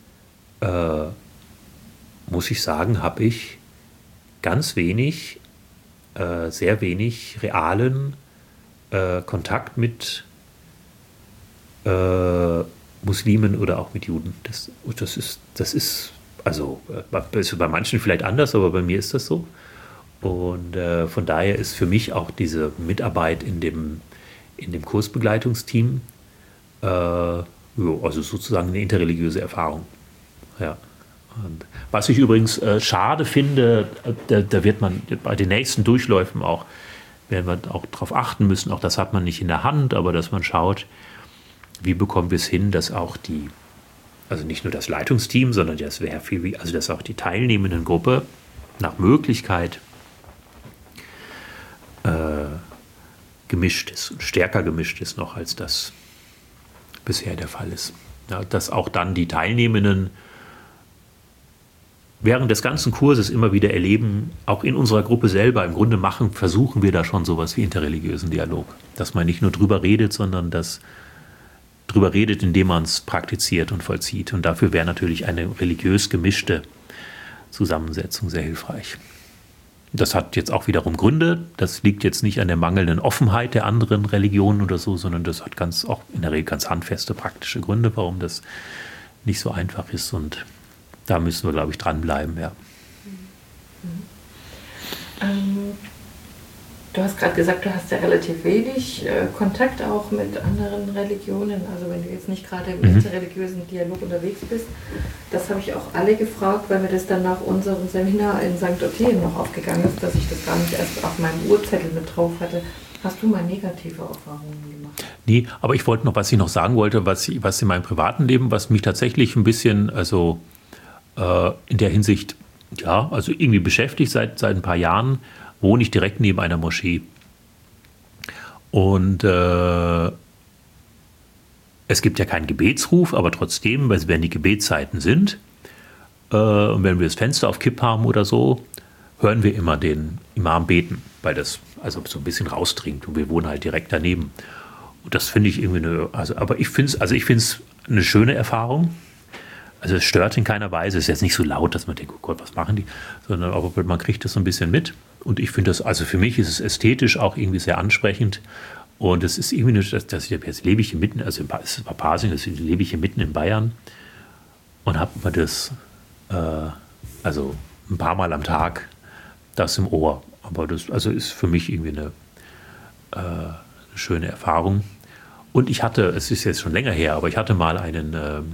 muss ich sagen, habe ich ganz wenig, sehr wenig realen Kontakt mit Muslimen oder auch mit Juden. Das ist also bei manchen vielleicht anders, aber bei mir ist das so. Und von daher ist für mich auch diese Mitarbeit in dem Kursbegleitungsteam also sozusagen eine interreligiöse Erfahrung. Ja. Und was ich übrigens schade finde, da wird man bei den nächsten Durchläufen auch, werden wir auch darauf achten müssen, auch das hat man nicht in der Hand, aber dass man schaut, wie bekommen wir es hin, dass auch also nicht nur das Leitungsteam, sondern dass auch die teilnehmenden Gruppe nach Möglichkeit gemischt ist, stärker gemischt ist noch, als das bisher der Fall ist. Ja, dass auch dann die Teilnehmenden während des ganzen Kurses immer wieder erleben, auch in unserer Gruppe selber, im Grunde versuchen wir da schon sowas wie interreligiösen Dialog. Dass man nicht nur drüber redet, sondern drüber redet, indem man es praktiziert und vollzieht. Und dafür wäre natürlich eine religiös gemischte Zusammensetzung sehr hilfreich. Das hat jetzt auch wiederum Gründe. Das liegt jetzt nicht an der mangelnden Offenheit der anderen Religionen oder so, sondern das hat auch in der Regel ganz handfeste praktische Gründe, warum das nicht so einfach ist. Und da müssen wir, glaube ich, dranbleiben. Ja. Du hast gerade gesagt, du hast ja relativ wenig Kontakt auch mit anderen Religionen. Also wenn du jetzt nicht gerade im interreligiösen Dialog unterwegs bist. Das habe ich auch alle gefragt, weil mir das dann nach unserem Seminar in St. Ottilien noch aufgegangen ist, dass ich das gar nicht erst auf meinem Urzettel mit drauf hatte. Hast du mal negative Erfahrungen gemacht? Nee, aber was ich noch sagen wollte, was in meinem privaten Leben, was mich tatsächlich ein bisschen, also in der Hinsicht, ja, also irgendwie beschäftigt seit ein paar Jahren, wohne ich direkt neben einer Moschee. Und es gibt ja keinen Gebetsruf, aber trotzdem, wenn die Gebetszeiten sind, und wenn wir das Fenster auf Kipp haben oder so, hören wir immer den Imam beten, weil das also so ein bisschen rausdringt und wir wohnen halt direkt daneben. Und das finde ich irgendwie aber ich finde es eine schöne Erfahrung. Also es stört in keiner Weise. Es ist jetzt nicht so laut, dass man denkt, oh Gott, was machen die? Sondern auch, man kriegt das so ein bisschen mit. Und ich finde das, also für mich ist es ästhetisch auch irgendwie sehr ansprechend. Und es ist irgendwie, jetzt lebe ich hier mitten, also es war Pasing, lebe ich hier mitten in Bayern und habe mir das, also ein paar Mal am Tag das im Ohr. Aber das also ist für mich irgendwie eine schöne Erfahrung. Und ich hatte, es ist jetzt schon länger her, aber ich hatte mal einen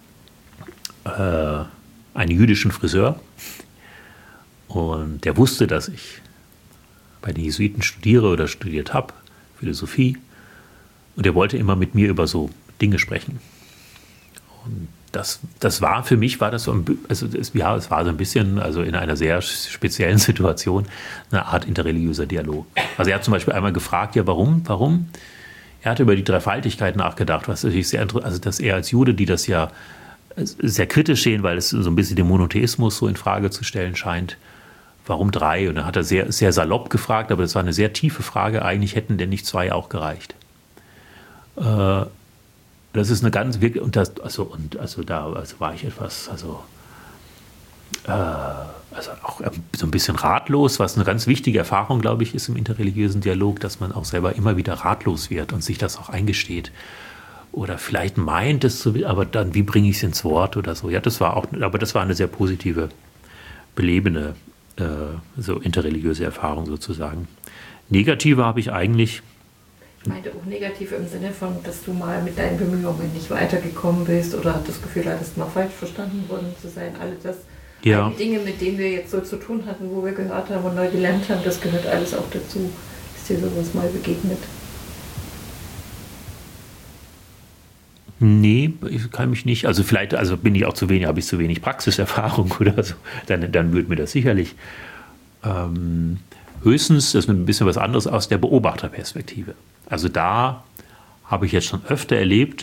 jüdischen Friseur und der wusste, dass ich bei den Jesuiten studiere oder studiert habe, Philosophie, und der wollte immer mit mir über so Dinge sprechen. Und das war für mich, war das so es war so ein bisschen, also in einer sehr speziellen Situation, eine Art interreligiöser Dialog. Also er hat zum Beispiel einmal gefragt, ja warum? Er hat über die Dreifaltigkeit nachgedacht, was natürlich sehr interessant, also dass er als Jude, die das ja sehr kritisch sehen, weil es so ein bisschen den Monotheismus so in Frage zu stellen scheint. Warum 3? Und dann hat er sehr, sehr salopp gefragt, aber das war eine sehr tiefe Frage. Eigentlich hätten denn nicht 2 auch gereicht. Das ist eine ganz wirklich, und da war ich etwas, also auch so ein bisschen ratlos, was eine ganz wichtige Erfahrung, glaube ich, ist im interreligiösen Dialog, dass man auch selber immer wieder ratlos wird und sich das auch eingesteht. Oder vielleicht meint es zu, aber dann, wie bringe ich es ins Wort oder so. Ja, das war eine sehr positive, belebende, so interreligiöse Erfahrung sozusagen. Negative habe ich eigentlich. Ich meinte auch negativ im Sinne von, dass du mal mit deinen Bemühungen nicht weitergekommen bist oder das Gefühl hattest, mal falsch verstanden worden zu sein. Alle die Dinge, mit denen wir jetzt so zu tun hatten, wo wir gehört haben und neu gelernt haben, das gehört alles auch dazu. Ist dir sowas mal begegnet? Nee, ich kann mich nicht. Also vielleicht, bin ich auch zu wenig, habe ich zu wenig Praxiserfahrung oder so. Dann würde mir das sicherlich höchstens, das ist ein bisschen was anderes aus der Beobachterperspektive. Also da habe ich jetzt schon öfter erlebt,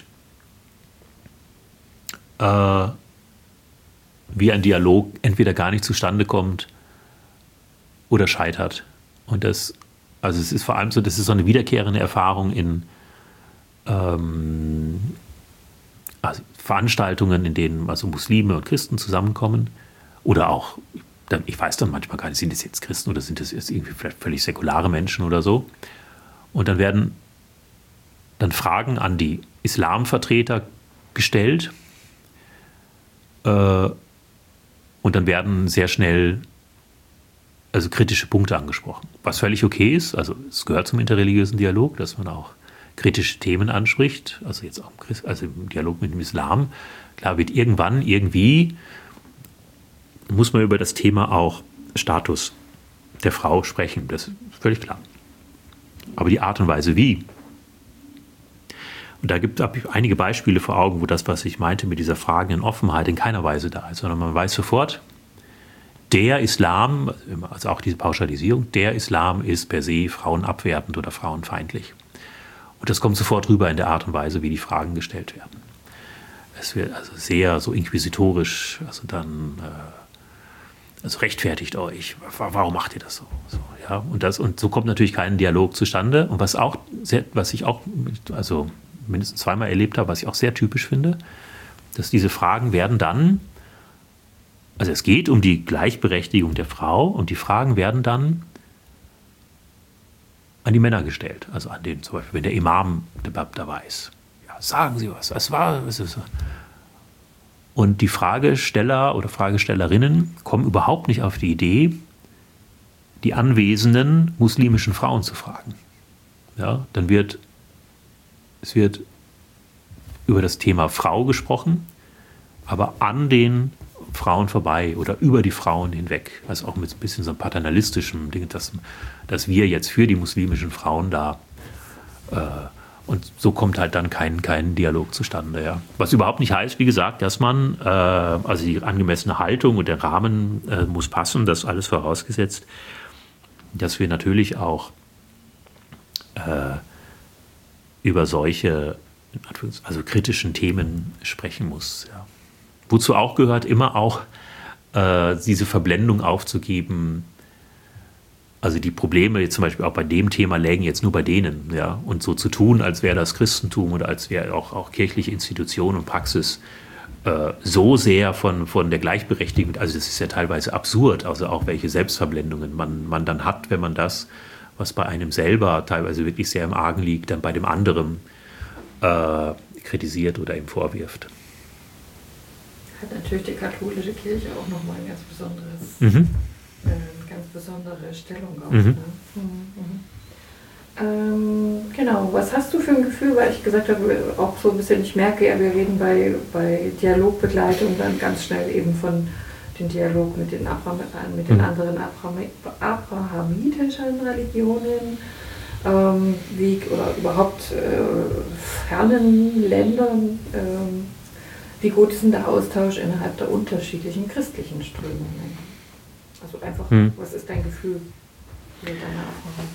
wie ein Dialog entweder gar nicht zustande kommt oder scheitert. Und es ist vor allem so, das ist so eine wiederkehrende Erfahrung in Veranstaltungen, in denen also Muslime und Christen zusammenkommen oder auch, ich weiß dann manchmal gar nicht, sind das jetzt Christen oder sind das jetzt irgendwie vielleicht völlig säkulare Menschen oder so. Und dann werden dann Fragen an die Islamvertreter gestellt und dann werden sehr schnell also kritische Punkte angesprochen, was völlig okay ist. Also es gehört zum interreligiösen Dialog, dass man auch kritische Themen anspricht, also jetzt auch im Dialog mit dem Islam. Klar wird irgendwie muss man über das Thema auch Status der Frau sprechen, das ist völlig klar. Aber die Art und Weise wie, und da habe ich einige Beispiele vor Augen, wo das, was ich meinte mit dieser fragenden Offenheit, in keiner Weise da ist, sondern man weiß sofort, der Islam, also auch diese Pauschalisierung, der Islam ist per se frauenabwertend oder frauenfeindlich. Und das kommt sofort rüber in der Art und Weise, wie die Fragen gestellt werden. Es wird also sehr so inquisitorisch, also dann, also rechtfertigt euch, warum macht ihr das so? Ja? Und so kommt natürlich kein Dialog zustande. Und was ich auch, also mindestens zweimal erlebt habe, was ich auch sehr typisch finde, dass diese Fragen werden dann, also es geht um die Gleichberechtigung der Frau und die Fragen werden dann an die Männer gestellt. Also an den, zum Beispiel, wenn der Imam dabei ist. Ja, sagen Sie was. Und die Fragesteller oder Fragestellerinnen kommen überhaupt nicht auf die Idee, die anwesenden muslimischen Frauen zu fragen. Ja, dann wird über das Thema Frau gesprochen, aber an den Frauen vorbei oder über die Frauen hinweg. Also auch mit ein bisschen so einem paternalistischen Ding, dass wir jetzt für die muslimischen Frauen da und so kommt halt dann kein Dialog zustande. Ja. Was überhaupt nicht heißt, wie gesagt, dass man, also die angemessene Haltung und der Rahmen muss passen, das alles vorausgesetzt, dass wir natürlich auch über solche also kritischen Themen sprechen muss. Ja. Wozu auch gehört, immer auch diese Verblendung aufzugeben, also die Probleme jetzt zum Beispiel auch bei dem Thema lägen jetzt nur bei denen, ja, und so zu tun, als wäre das Christentum oder als wäre auch kirchliche Institution und Praxis so sehr von der Gleichberechtigung, also das ist ja teilweise absurd, also auch welche Selbstverblendungen man dann hat, wenn man das, was bei einem selber teilweise wirklich sehr im Argen liegt, dann bei dem anderen kritisiert oder ihm vorwirft. Hat natürlich die katholische Kirche auch nochmal ein ganz ganz besondere Stellung auch. Ne? Genau, was hast du für ein Gefühl, weil ich gesagt habe, auch so ein bisschen, ich merke ja, wir reden bei Dialogbegleitung dann ganz schnell eben von dem Dialog mit den anderen abrahamitischen Religionen, oder überhaupt fernen Ländern. Wie gut ist denn der Austausch innerhalb der unterschiedlichen christlichen Strömungen? Also einfach, was ist dein Gefühl mit deiner Erfahrung?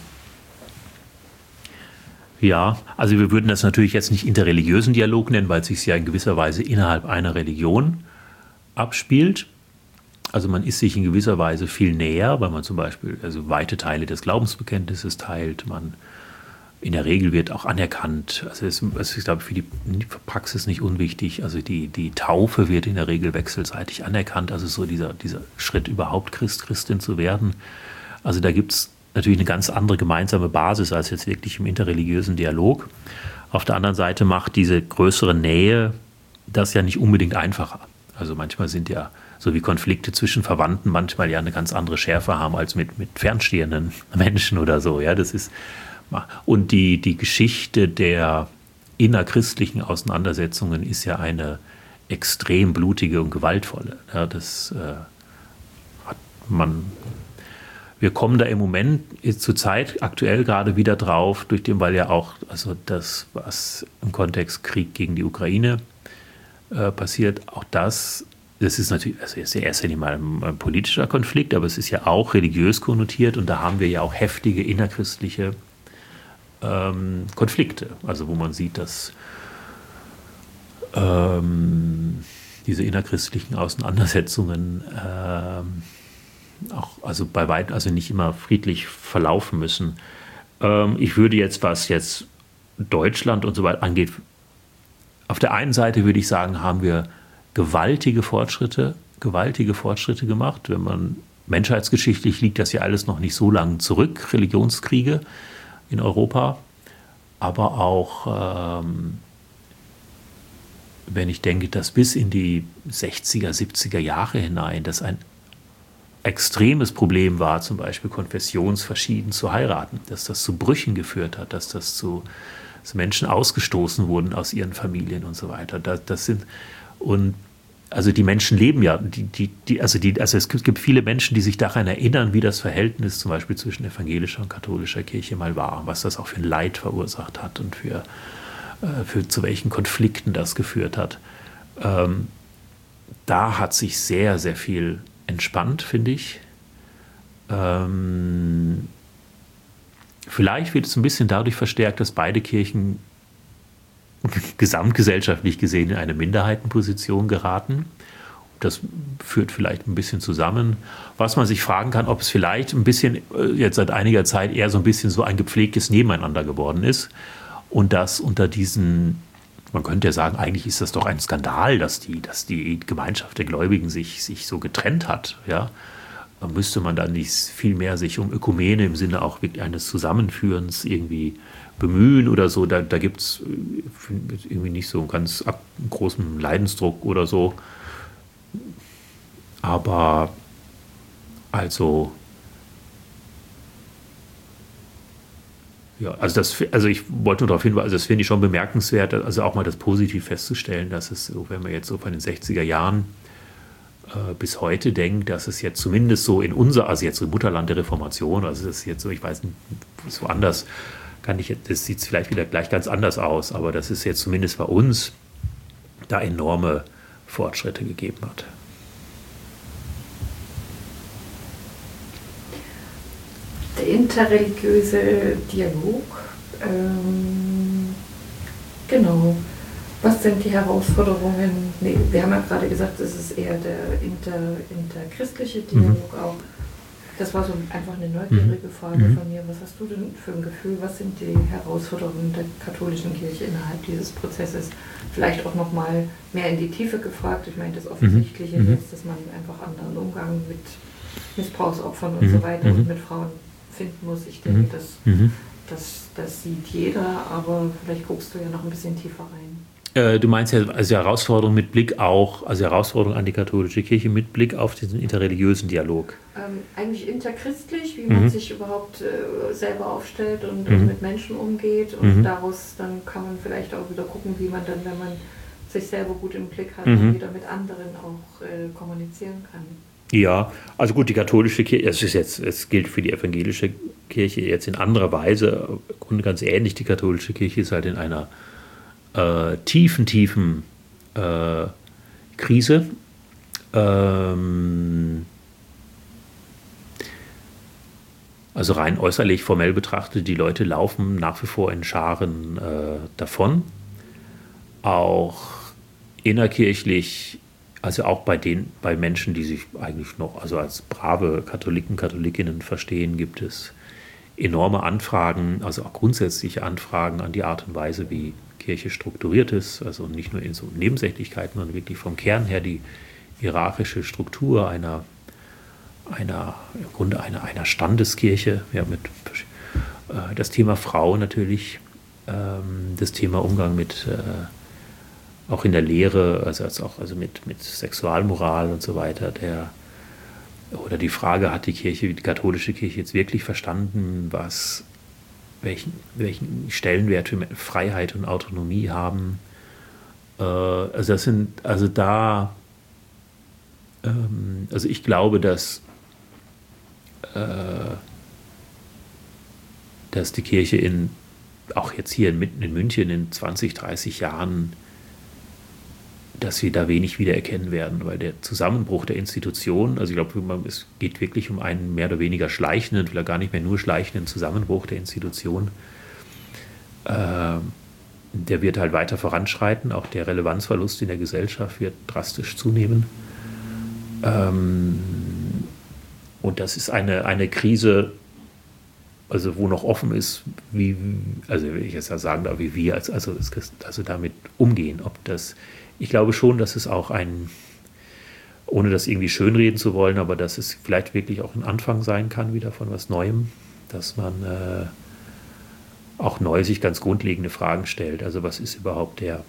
Ja, also wir würden das natürlich jetzt nicht interreligiösen Dialog nennen, weil es sich ja in gewisser Weise innerhalb einer Religion abspielt. Also man ist sich in gewisser Weise viel näher, weil man zum Beispiel also weite Teile des Glaubensbekenntnisses teilt. Man in der Regel wird auch anerkannt. Also es ist, ich glaube, für die Praxis nicht unwichtig. Also die Taufe wird in der Regel wechselseitig anerkannt. Also so dieser Schritt überhaupt Christin zu werden. Also da gibt es natürlich eine ganz andere gemeinsame Basis als jetzt wirklich im interreligiösen Dialog. Auf der anderen Seite macht diese größere Nähe das ja nicht unbedingt einfacher. Also manchmal sind ja so wie Konflikte zwischen Verwandten manchmal ja eine ganz andere Schärfe haben als mit fernstehenden Menschen oder so. Ja, das ist, und die Geschichte der innerchristlichen Auseinandersetzungen ist ja eine extrem blutige und gewaltvolle. Ja, das hat man. Wir kommen da im Moment zur Zeit aktuell gerade wieder drauf, weil ja auch also das, was im Kontext Krieg gegen die Ukraine passiert, auch das ist natürlich, also ist ja erst einmal ein politischer Konflikt, aber es ist ja auch religiös konnotiert und da haben wir ja auch heftige innerchristliche Konflikte, also wo man sieht, dass diese innerchristlichen Auseinandersetzungen auch also bei weitem also nicht immer friedlich verlaufen müssen. Ich würde jetzt, was jetzt Deutschland und so weiter angeht, auf der einen Seite würde ich sagen, haben wir gewaltige Fortschritte gemacht. Wenn man menschheitsgeschichtlich liegt das ja alles noch nicht so lange zurück, Religionskriege in Europa, aber auch wenn ich denke, dass bis in die 60er, 70er Jahre hinein das ein extremes Problem war, zum Beispiel konfessionsverschieden zu heiraten, dass das zu Brüchen geführt hat, dass Menschen ausgestoßen wurden aus ihren Familien und so weiter. Also die Menschen leben ja, also es gibt viele Menschen, die sich daran erinnern, wie das Verhältnis zum Beispiel zwischen evangelischer und katholischer Kirche mal war, was das auch für ein Leid verursacht hat und zu welchen Konflikten das geführt hat. Da hat sich sehr, sehr viel entspannt, finde ich. Vielleicht wird es ein bisschen dadurch verstärkt, dass beide Kirchen gesamtgesellschaftlich gesehen in eine Minderheitenposition geraten. Das führt vielleicht ein bisschen zusammen. Was man sich fragen kann, ob es vielleicht ein bisschen jetzt seit einiger Zeit eher so ein bisschen so ein gepflegtes Nebeneinander geworden ist und das unter diesen, man könnte ja sagen, eigentlich ist das doch ein Skandal, dass die Gemeinschaft der Gläubigen sich so getrennt hat. Ja? Da müsste man dann nicht viel mehr sich um Ökumene im Sinne auch wirklich eines Zusammenführens irgendwie bemühen oder so. Da gibt es irgendwie nicht so einen ganz großen Leidensdruck oder so. Aber also ja, also ich wollte nur darauf hinweisen, also das finde ich schon bemerkenswert, also auch mal das positiv festzustellen, dass es so, wenn man jetzt so von den 60er Jahren bis heute denkt, dass es jetzt zumindest so also jetzt so im Mutterland der Reformation, also das ist jetzt so, ich weiß nicht, so anders das sieht vielleicht wieder gleich ganz anders aus, aber dass es jetzt zumindest bei uns da enorme Fortschritte gegeben hat. Der interreligiöse Dialog, genau. Was sind die Herausforderungen? Wir haben ja gerade gesagt, es ist eher der interchristliche Dialog auch. Das war so einfach eine neugierige Frage von mir. Was hast du denn für ein Gefühl? Was sind die Herausforderungen der katholischen Kirche innerhalb dieses Prozesses? Vielleicht auch noch mal mehr in die Tiefe gefragt. Ich meine, das Offensichtliche ist, dass man einfach anderen Umgang mit Missbrauchsopfern und so weiter und mit Frauen finden muss. Ich denke, das sieht jeder, aber vielleicht guckst du ja noch ein bisschen tiefer rein. Du meinst ja also Herausforderung mit Blick auch, also Herausforderung an die katholische Kirche mit Blick auf diesen interreligiösen Dialog. Eigentlich interchristlich, wie man sich überhaupt selber aufstellt und mit Menschen umgeht. Und daraus dann kann man vielleicht auch wieder gucken, wie man dann, wenn man sich selber gut im Blick hat, dann wieder mit anderen auch kommunizieren kann. Ja, also gut, die katholische Kirche, es gilt für die evangelische Kirche jetzt in anderer Weise, im Grunde ganz ähnlich. Die katholische Kirche ist halt in einer tiefen Krise. Also rein äußerlich, formell betrachtet, die Leute laufen nach wie vor in Scharen davon. Auch innerkirchlich, also auch bei Menschen, die sich eigentlich noch also als brave Katholiken, Katholikinnen verstehen, gibt es enorme Anfragen, also auch grundsätzliche Anfragen an die Art und Weise, wie Kirche strukturiert ist, also nicht nur in so Nebensächlichkeiten, sondern wirklich vom Kern her die hierarchische Struktur einer im Grunde einer Standeskirche, ja, mit das Thema Frau natürlich, das Thema Umgang mit auch in der Lehre, also mit Sexualmoral und so weiter, oder die Frage, hat die katholische Kirche jetzt wirklich verstanden, welchen Stellenwert für Freiheit und Autonomie haben. Also ich glaube, dass die Kirche auch jetzt hier mitten in München in 20, 30 Jahren, dass wir da wenig wiedererkennen werden, weil der Zusammenbruch der Institutionen, also ich glaube, es geht wirklich um einen mehr oder weniger schleichenden, vielleicht gar nicht mehr nur schleichenden Zusammenbruch der Institutionen. Der wird halt weiter voranschreiten, auch der Relevanzverlust in der Gesellschaft wird drastisch zunehmen. Und das ist eine Krise, also wo noch offen ist, also will ich jetzt ja sagen, wie wir also damit umgehen. Ich glaube schon, dass es auch ohne das irgendwie schönreden zu wollen, aber dass es vielleicht wirklich auch ein Anfang sein kann wieder von was Neuem, dass man auch neu sich ganz grundlegende Fragen stellt. Also was ist überhaupt der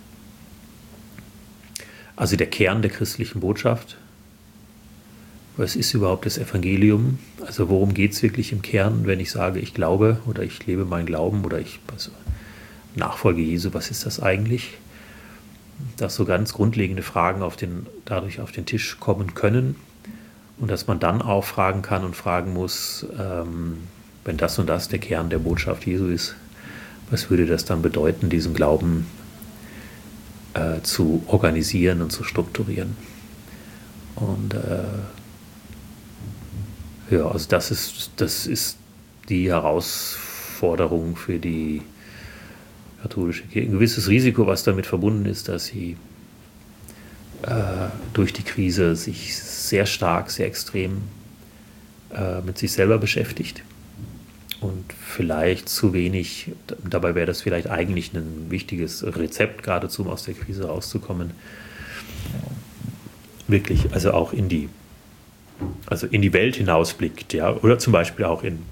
Kern der christlichen Botschaft? Was ist überhaupt das Evangelium? Also worum geht es wirklich im Kern, wenn ich sage, ich glaube oder ich lebe meinen Glauben oder Nachfolge Jesu, was ist das eigentlich? Dass so ganz grundlegende Fragen dadurch auf den Tisch kommen können und dass man dann auch fragen kann und fragen muss, wenn das und das der Kern der Botschaft Jesu ist, was würde das dann bedeuten, diesen Glauben zu organisieren und zu strukturieren? Und also das ist die Herausforderung für die katholische Kirche. Ein gewisses Risiko, was damit verbunden ist, dass sie durch die Krise sich sehr stark, sehr extrem mit sich selber beschäftigt und vielleicht zu wenig, dabei wäre das vielleicht eigentlich ein wichtiges Rezept, geradezu um aus der Krise rauszukommen, wirklich also auch in die Welt hinausblickt, ja, oder zum Beispiel auch in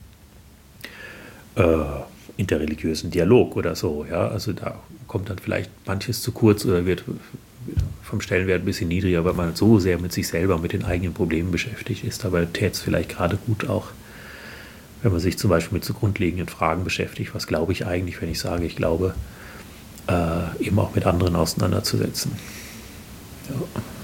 interreligiösen Dialog oder so, ja, also da kommt dann vielleicht manches zu kurz oder wird vom Stellenwert ein bisschen niedriger, weil man so sehr mit sich selber, mit den eigenen Problemen beschäftigt ist. Dabei täte es vielleicht gerade gut auch, wenn man sich zum Beispiel mit so grundlegenden Fragen beschäftigt, was glaube ich eigentlich, wenn ich sage, ich glaube, eben auch mit anderen auseinanderzusetzen. Ja.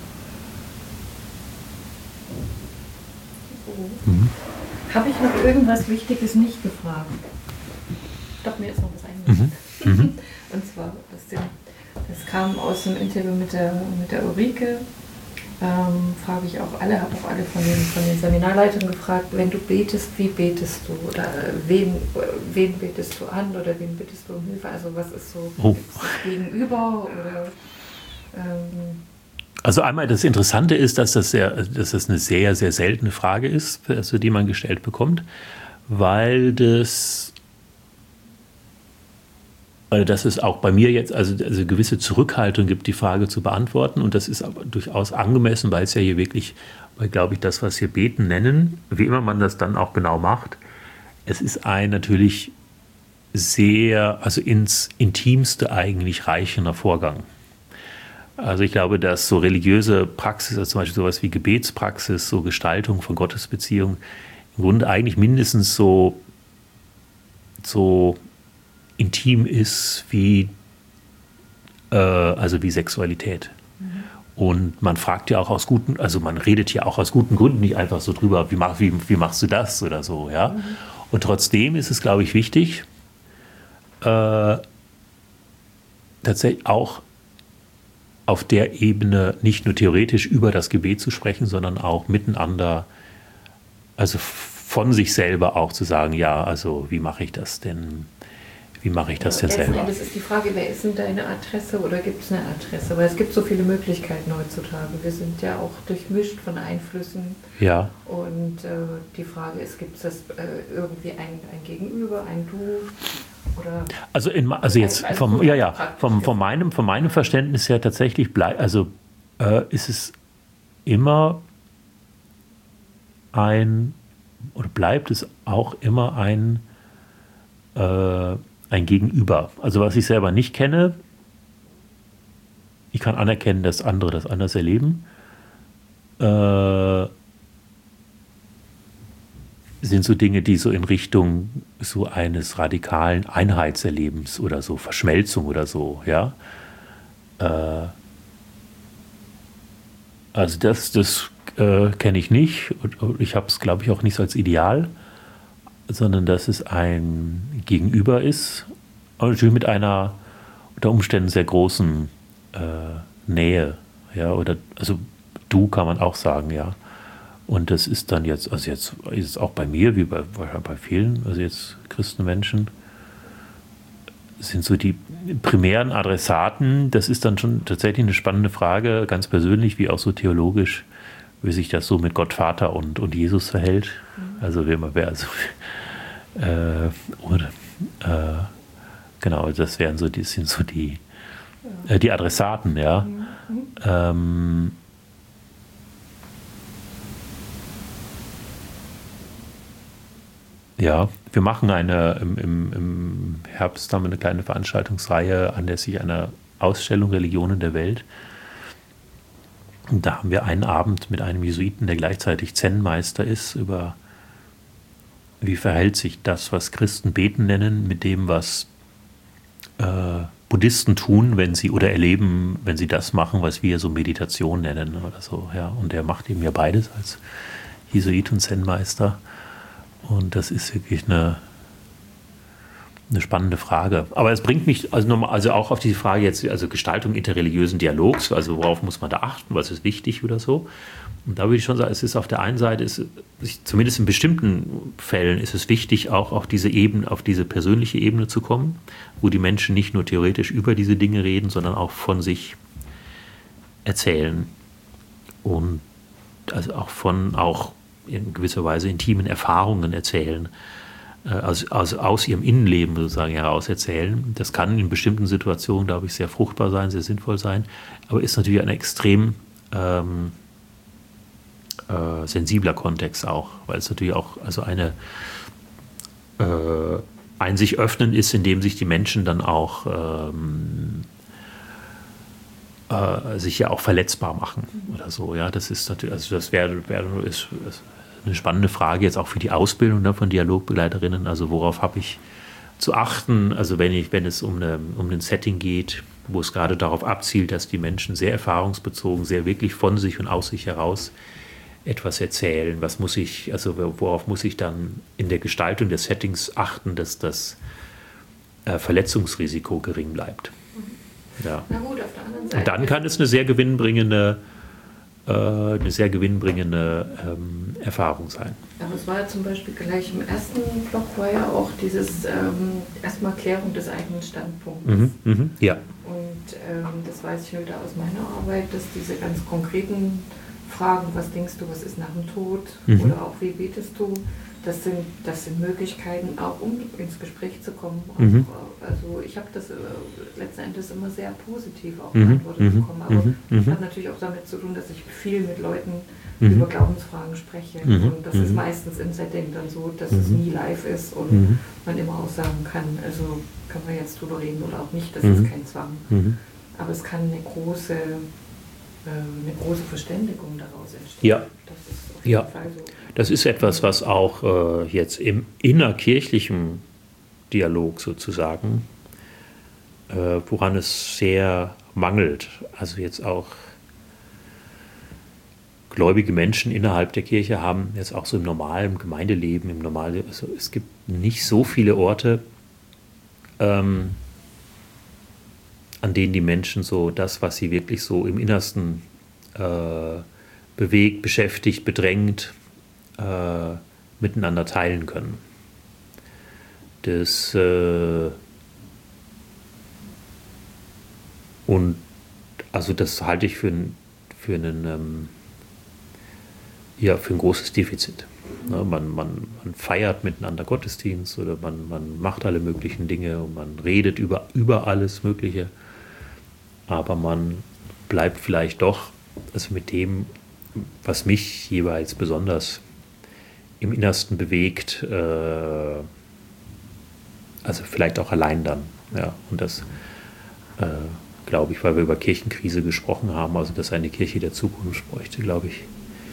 Habe ich noch irgendwas Wichtiges nicht gefragt? Doch, mir ist noch was eingefallen. Und zwar, das kam aus dem Interview mit der Ulrike, frage ich auch alle, habe auch alle von den Seminarleitern gefragt, wenn du betest, wie betest du? Oder wen betest du an oder wen bittest du um Hilfe? Also was ist so das Gegenüber? Oder, Also einmal das Interessante ist, dass das eine sehr, sehr seltene Frage ist, also die man gestellt bekommt, weil das es auch bei mir jetzt also gewisse Zurückhaltung gibt, die Frage zu beantworten. Und das ist aber durchaus angemessen, weil es ja hier wirklich, glaube ich, das, was wir Beten nennen, wie immer man das dann auch genau macht, es ist ein natürlich sehr, also ins Intimste eigentlich reichender Vorgang. Also ich glaube, dass so religiöse Praxis, also zum Beispiel sowas wie Gebetspraxis, so Gestaltung von Gottesbeziehungen, im Grunde eigentlich mindestens so intim ist wie Sexualität. Und man fragt ja auch man redet ja auch aus guten Gründen nicht einfach so drüber, wie machst du das oder so, ja. Und trotzdem ist es, glaube ich, wichtig, tatsächlich auch auf der Ebene nicht nur theoretisch über das Gebet zu sprechen, sondern auch miteinander, also von sich selber auch zu sagen, ja, also wie mache ich das denn? Wie mache ich das denn selber? Das ist die Frage, wer ist denn deine Adresse oder gibt es eine Adresse? Weil es gibt so viele Möglichkeiten heutzutage. Wir sind ja auch durchmischt von Einflüssen. Ja. Und die Frage ist, gibt es irgendwie ein Gegenüber, ein Du? Oder von meinem Verständnis her tatsächlich ist es immer bleibt es auch immer ein Gegenüber. Also was ich selber nicht kenne, ich kann anerkennen, dass andere das anders erleben, sind so Dinge, die so in Richtung so eines radikalen Einheitserlebens oder so Verschmelzung oder so, ja. Also das kenne ich nicht und ich habe es, glaube ich, auch nicht so als Ideal, sondern dass es ein Gegenüber ist und natürlich mit einer unter Umständen sehr großen Nähe, ja, oder also du kann man auch sagen, ja. Und das ist dann jetzt ist es auch bei mir, wie bei vielen, also jetzt Christenmenschen, sind so die primären Adressaten, das ist dann schon tatsächlich eine spannende Frage, ganz persönlich wie auch so theologisch, wie sich das so mit Gott Vater und Jesus verhält. Also genau, das sind so die Adressaten, ja. Ja, wir machen im Herbst haben wir eine kleine Veranstaltungsreihe anlässlich einer Ausstellung Religionen der Welt. Und da haben wir einen Abend mit einem Jesuiten, der gleichzeitig Zen-Meister ist, über wie verhält sich das, was Christen beten nennen, mit dem, was Buddhisten tun, wenn sie das machen, was wir so Meditation nennen oder so. Ja. Und er macht eben ja beides als Jesuit und Zen-Meister. Und das ist wirklich eine spannende Frage. Aber es bringt mich also auch auf die Frage jetzt, also Gestaltung interreligiösen Dialogs, also worauf muss man da achten, was ist wichtig oder so. Und da würde ich schon sagen, es ist auf der einen Seite, zumindest in bestimmten Fällen ist es wichtig, auch auf diese persönliche Ebene zu kommen, wo die Menschen nicht nur theoretisch über diese Dinge reden, sondern auch von sich erzählen. Und also auch in gewisser Weise intimen Erfahrungen erzählen, aus ihrem Innenleben sozusagen heraus erzählen. Das kann in bestimmten Situationen, glaube ich, sehr fruchtbar sein, sehr sinnvoll sein, aber ist natürlich ein extrem sensibler Kontext auch, weil es natürlich auch also ein sich öffnen ist, in dem sich die Menschen dann auch sich ja auch verletzbar machen oder so. Ja, das ist natürlich, also das ist eine spannende Frage jetzt auch für die Ausbildung von Dialogbegleiterinnen. Also worauf habe ich zu achten? Also wenn es um ein Setting geht, wo es gerade darauf abzielt, dass die Menschen sehr erfahrungsbezogen, sehr wirklich von sich und aus sich heraus etwas erzählen. Worauf muss ich dann in der Gestaltung des Settings achten, dass das Verletzungsrisiko gering bleibt? Ja. Na gut, auf der anderen Seite. Und dann kann es eine sehr gewinnbringende Erfahrung sein. Aber es war ja zum Beispiel gleich im ersten Block war ja auch dieses erstmal Klärung des eigenen Standpunktes. Ja. Und das weiß ich wieder aus meiner Arbeit, dass diese ganz konkreten Fragen, was denkst du, was ist nach dem Tod, oder auch wie betest du, das sind Möglichkeiten, auch um ins Gespräch zu kommen. Also ich habe das letzten Endes immer sehr positiv auch beantwortet bekommen, aber das hat natürlich auch damit zu tun, dass ich viel mit Leuten über Glaubensfragen spreche. Und das ist meistens im Setting dann so, dass es nie live ist und man immer auch sagen kann, also können wir jetzt drüber reden oder auch nicht, das ist kein Zwang. Aber es kann eine große Verständigung daraus entstehen. Ja. Das ist auf jeden Fall so. Das ist etwas, was auch jetzt im innerkirchlichen Dialog sozusagen, woran es sehr mangelt. Also jetzt auch gläubige Menschen innerhalb der Kirche haben jetzt auch so im normalen Gemeindeleben, also es gibt nicht so viele Orte, an denen die Menschen so das, was sie wirklich so im Innersten bewegt, beschäftigt, bedrängt, miteinander teilen können. Und also das halte ich für ein großes Defizit. Ne, man feiert miteinander Gottesdienst oder man macht alle möglichen Dinge und man redet über alles Mögliche, aber man bleibt vielleicht doch mit dem, was mich jeweils besonders im Innersten bewegt, also vielleicht auch allein dann. Ja, und das glaube ich, weil wir über Kirchenkrise gesprochen haben, also dass eine Kirche der Zukunft bräuchte, glaube ich,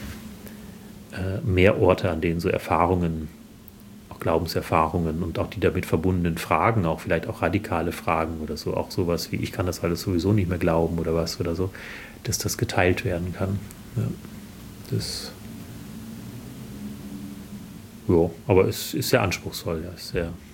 mehr Orte, an denen so Erfahrungen, auch Glaubenserfahrungen und auch die damit verbundenen Fragen, auch vielleicht auch radikale Fragen oder so, auch sowas wie, ich kann das alles sowieso nicht mehr glauben oder was oder so, dass das geteilt werden kann. Ja, aber es ist sehr anspruchsvoll, ja, ist sehr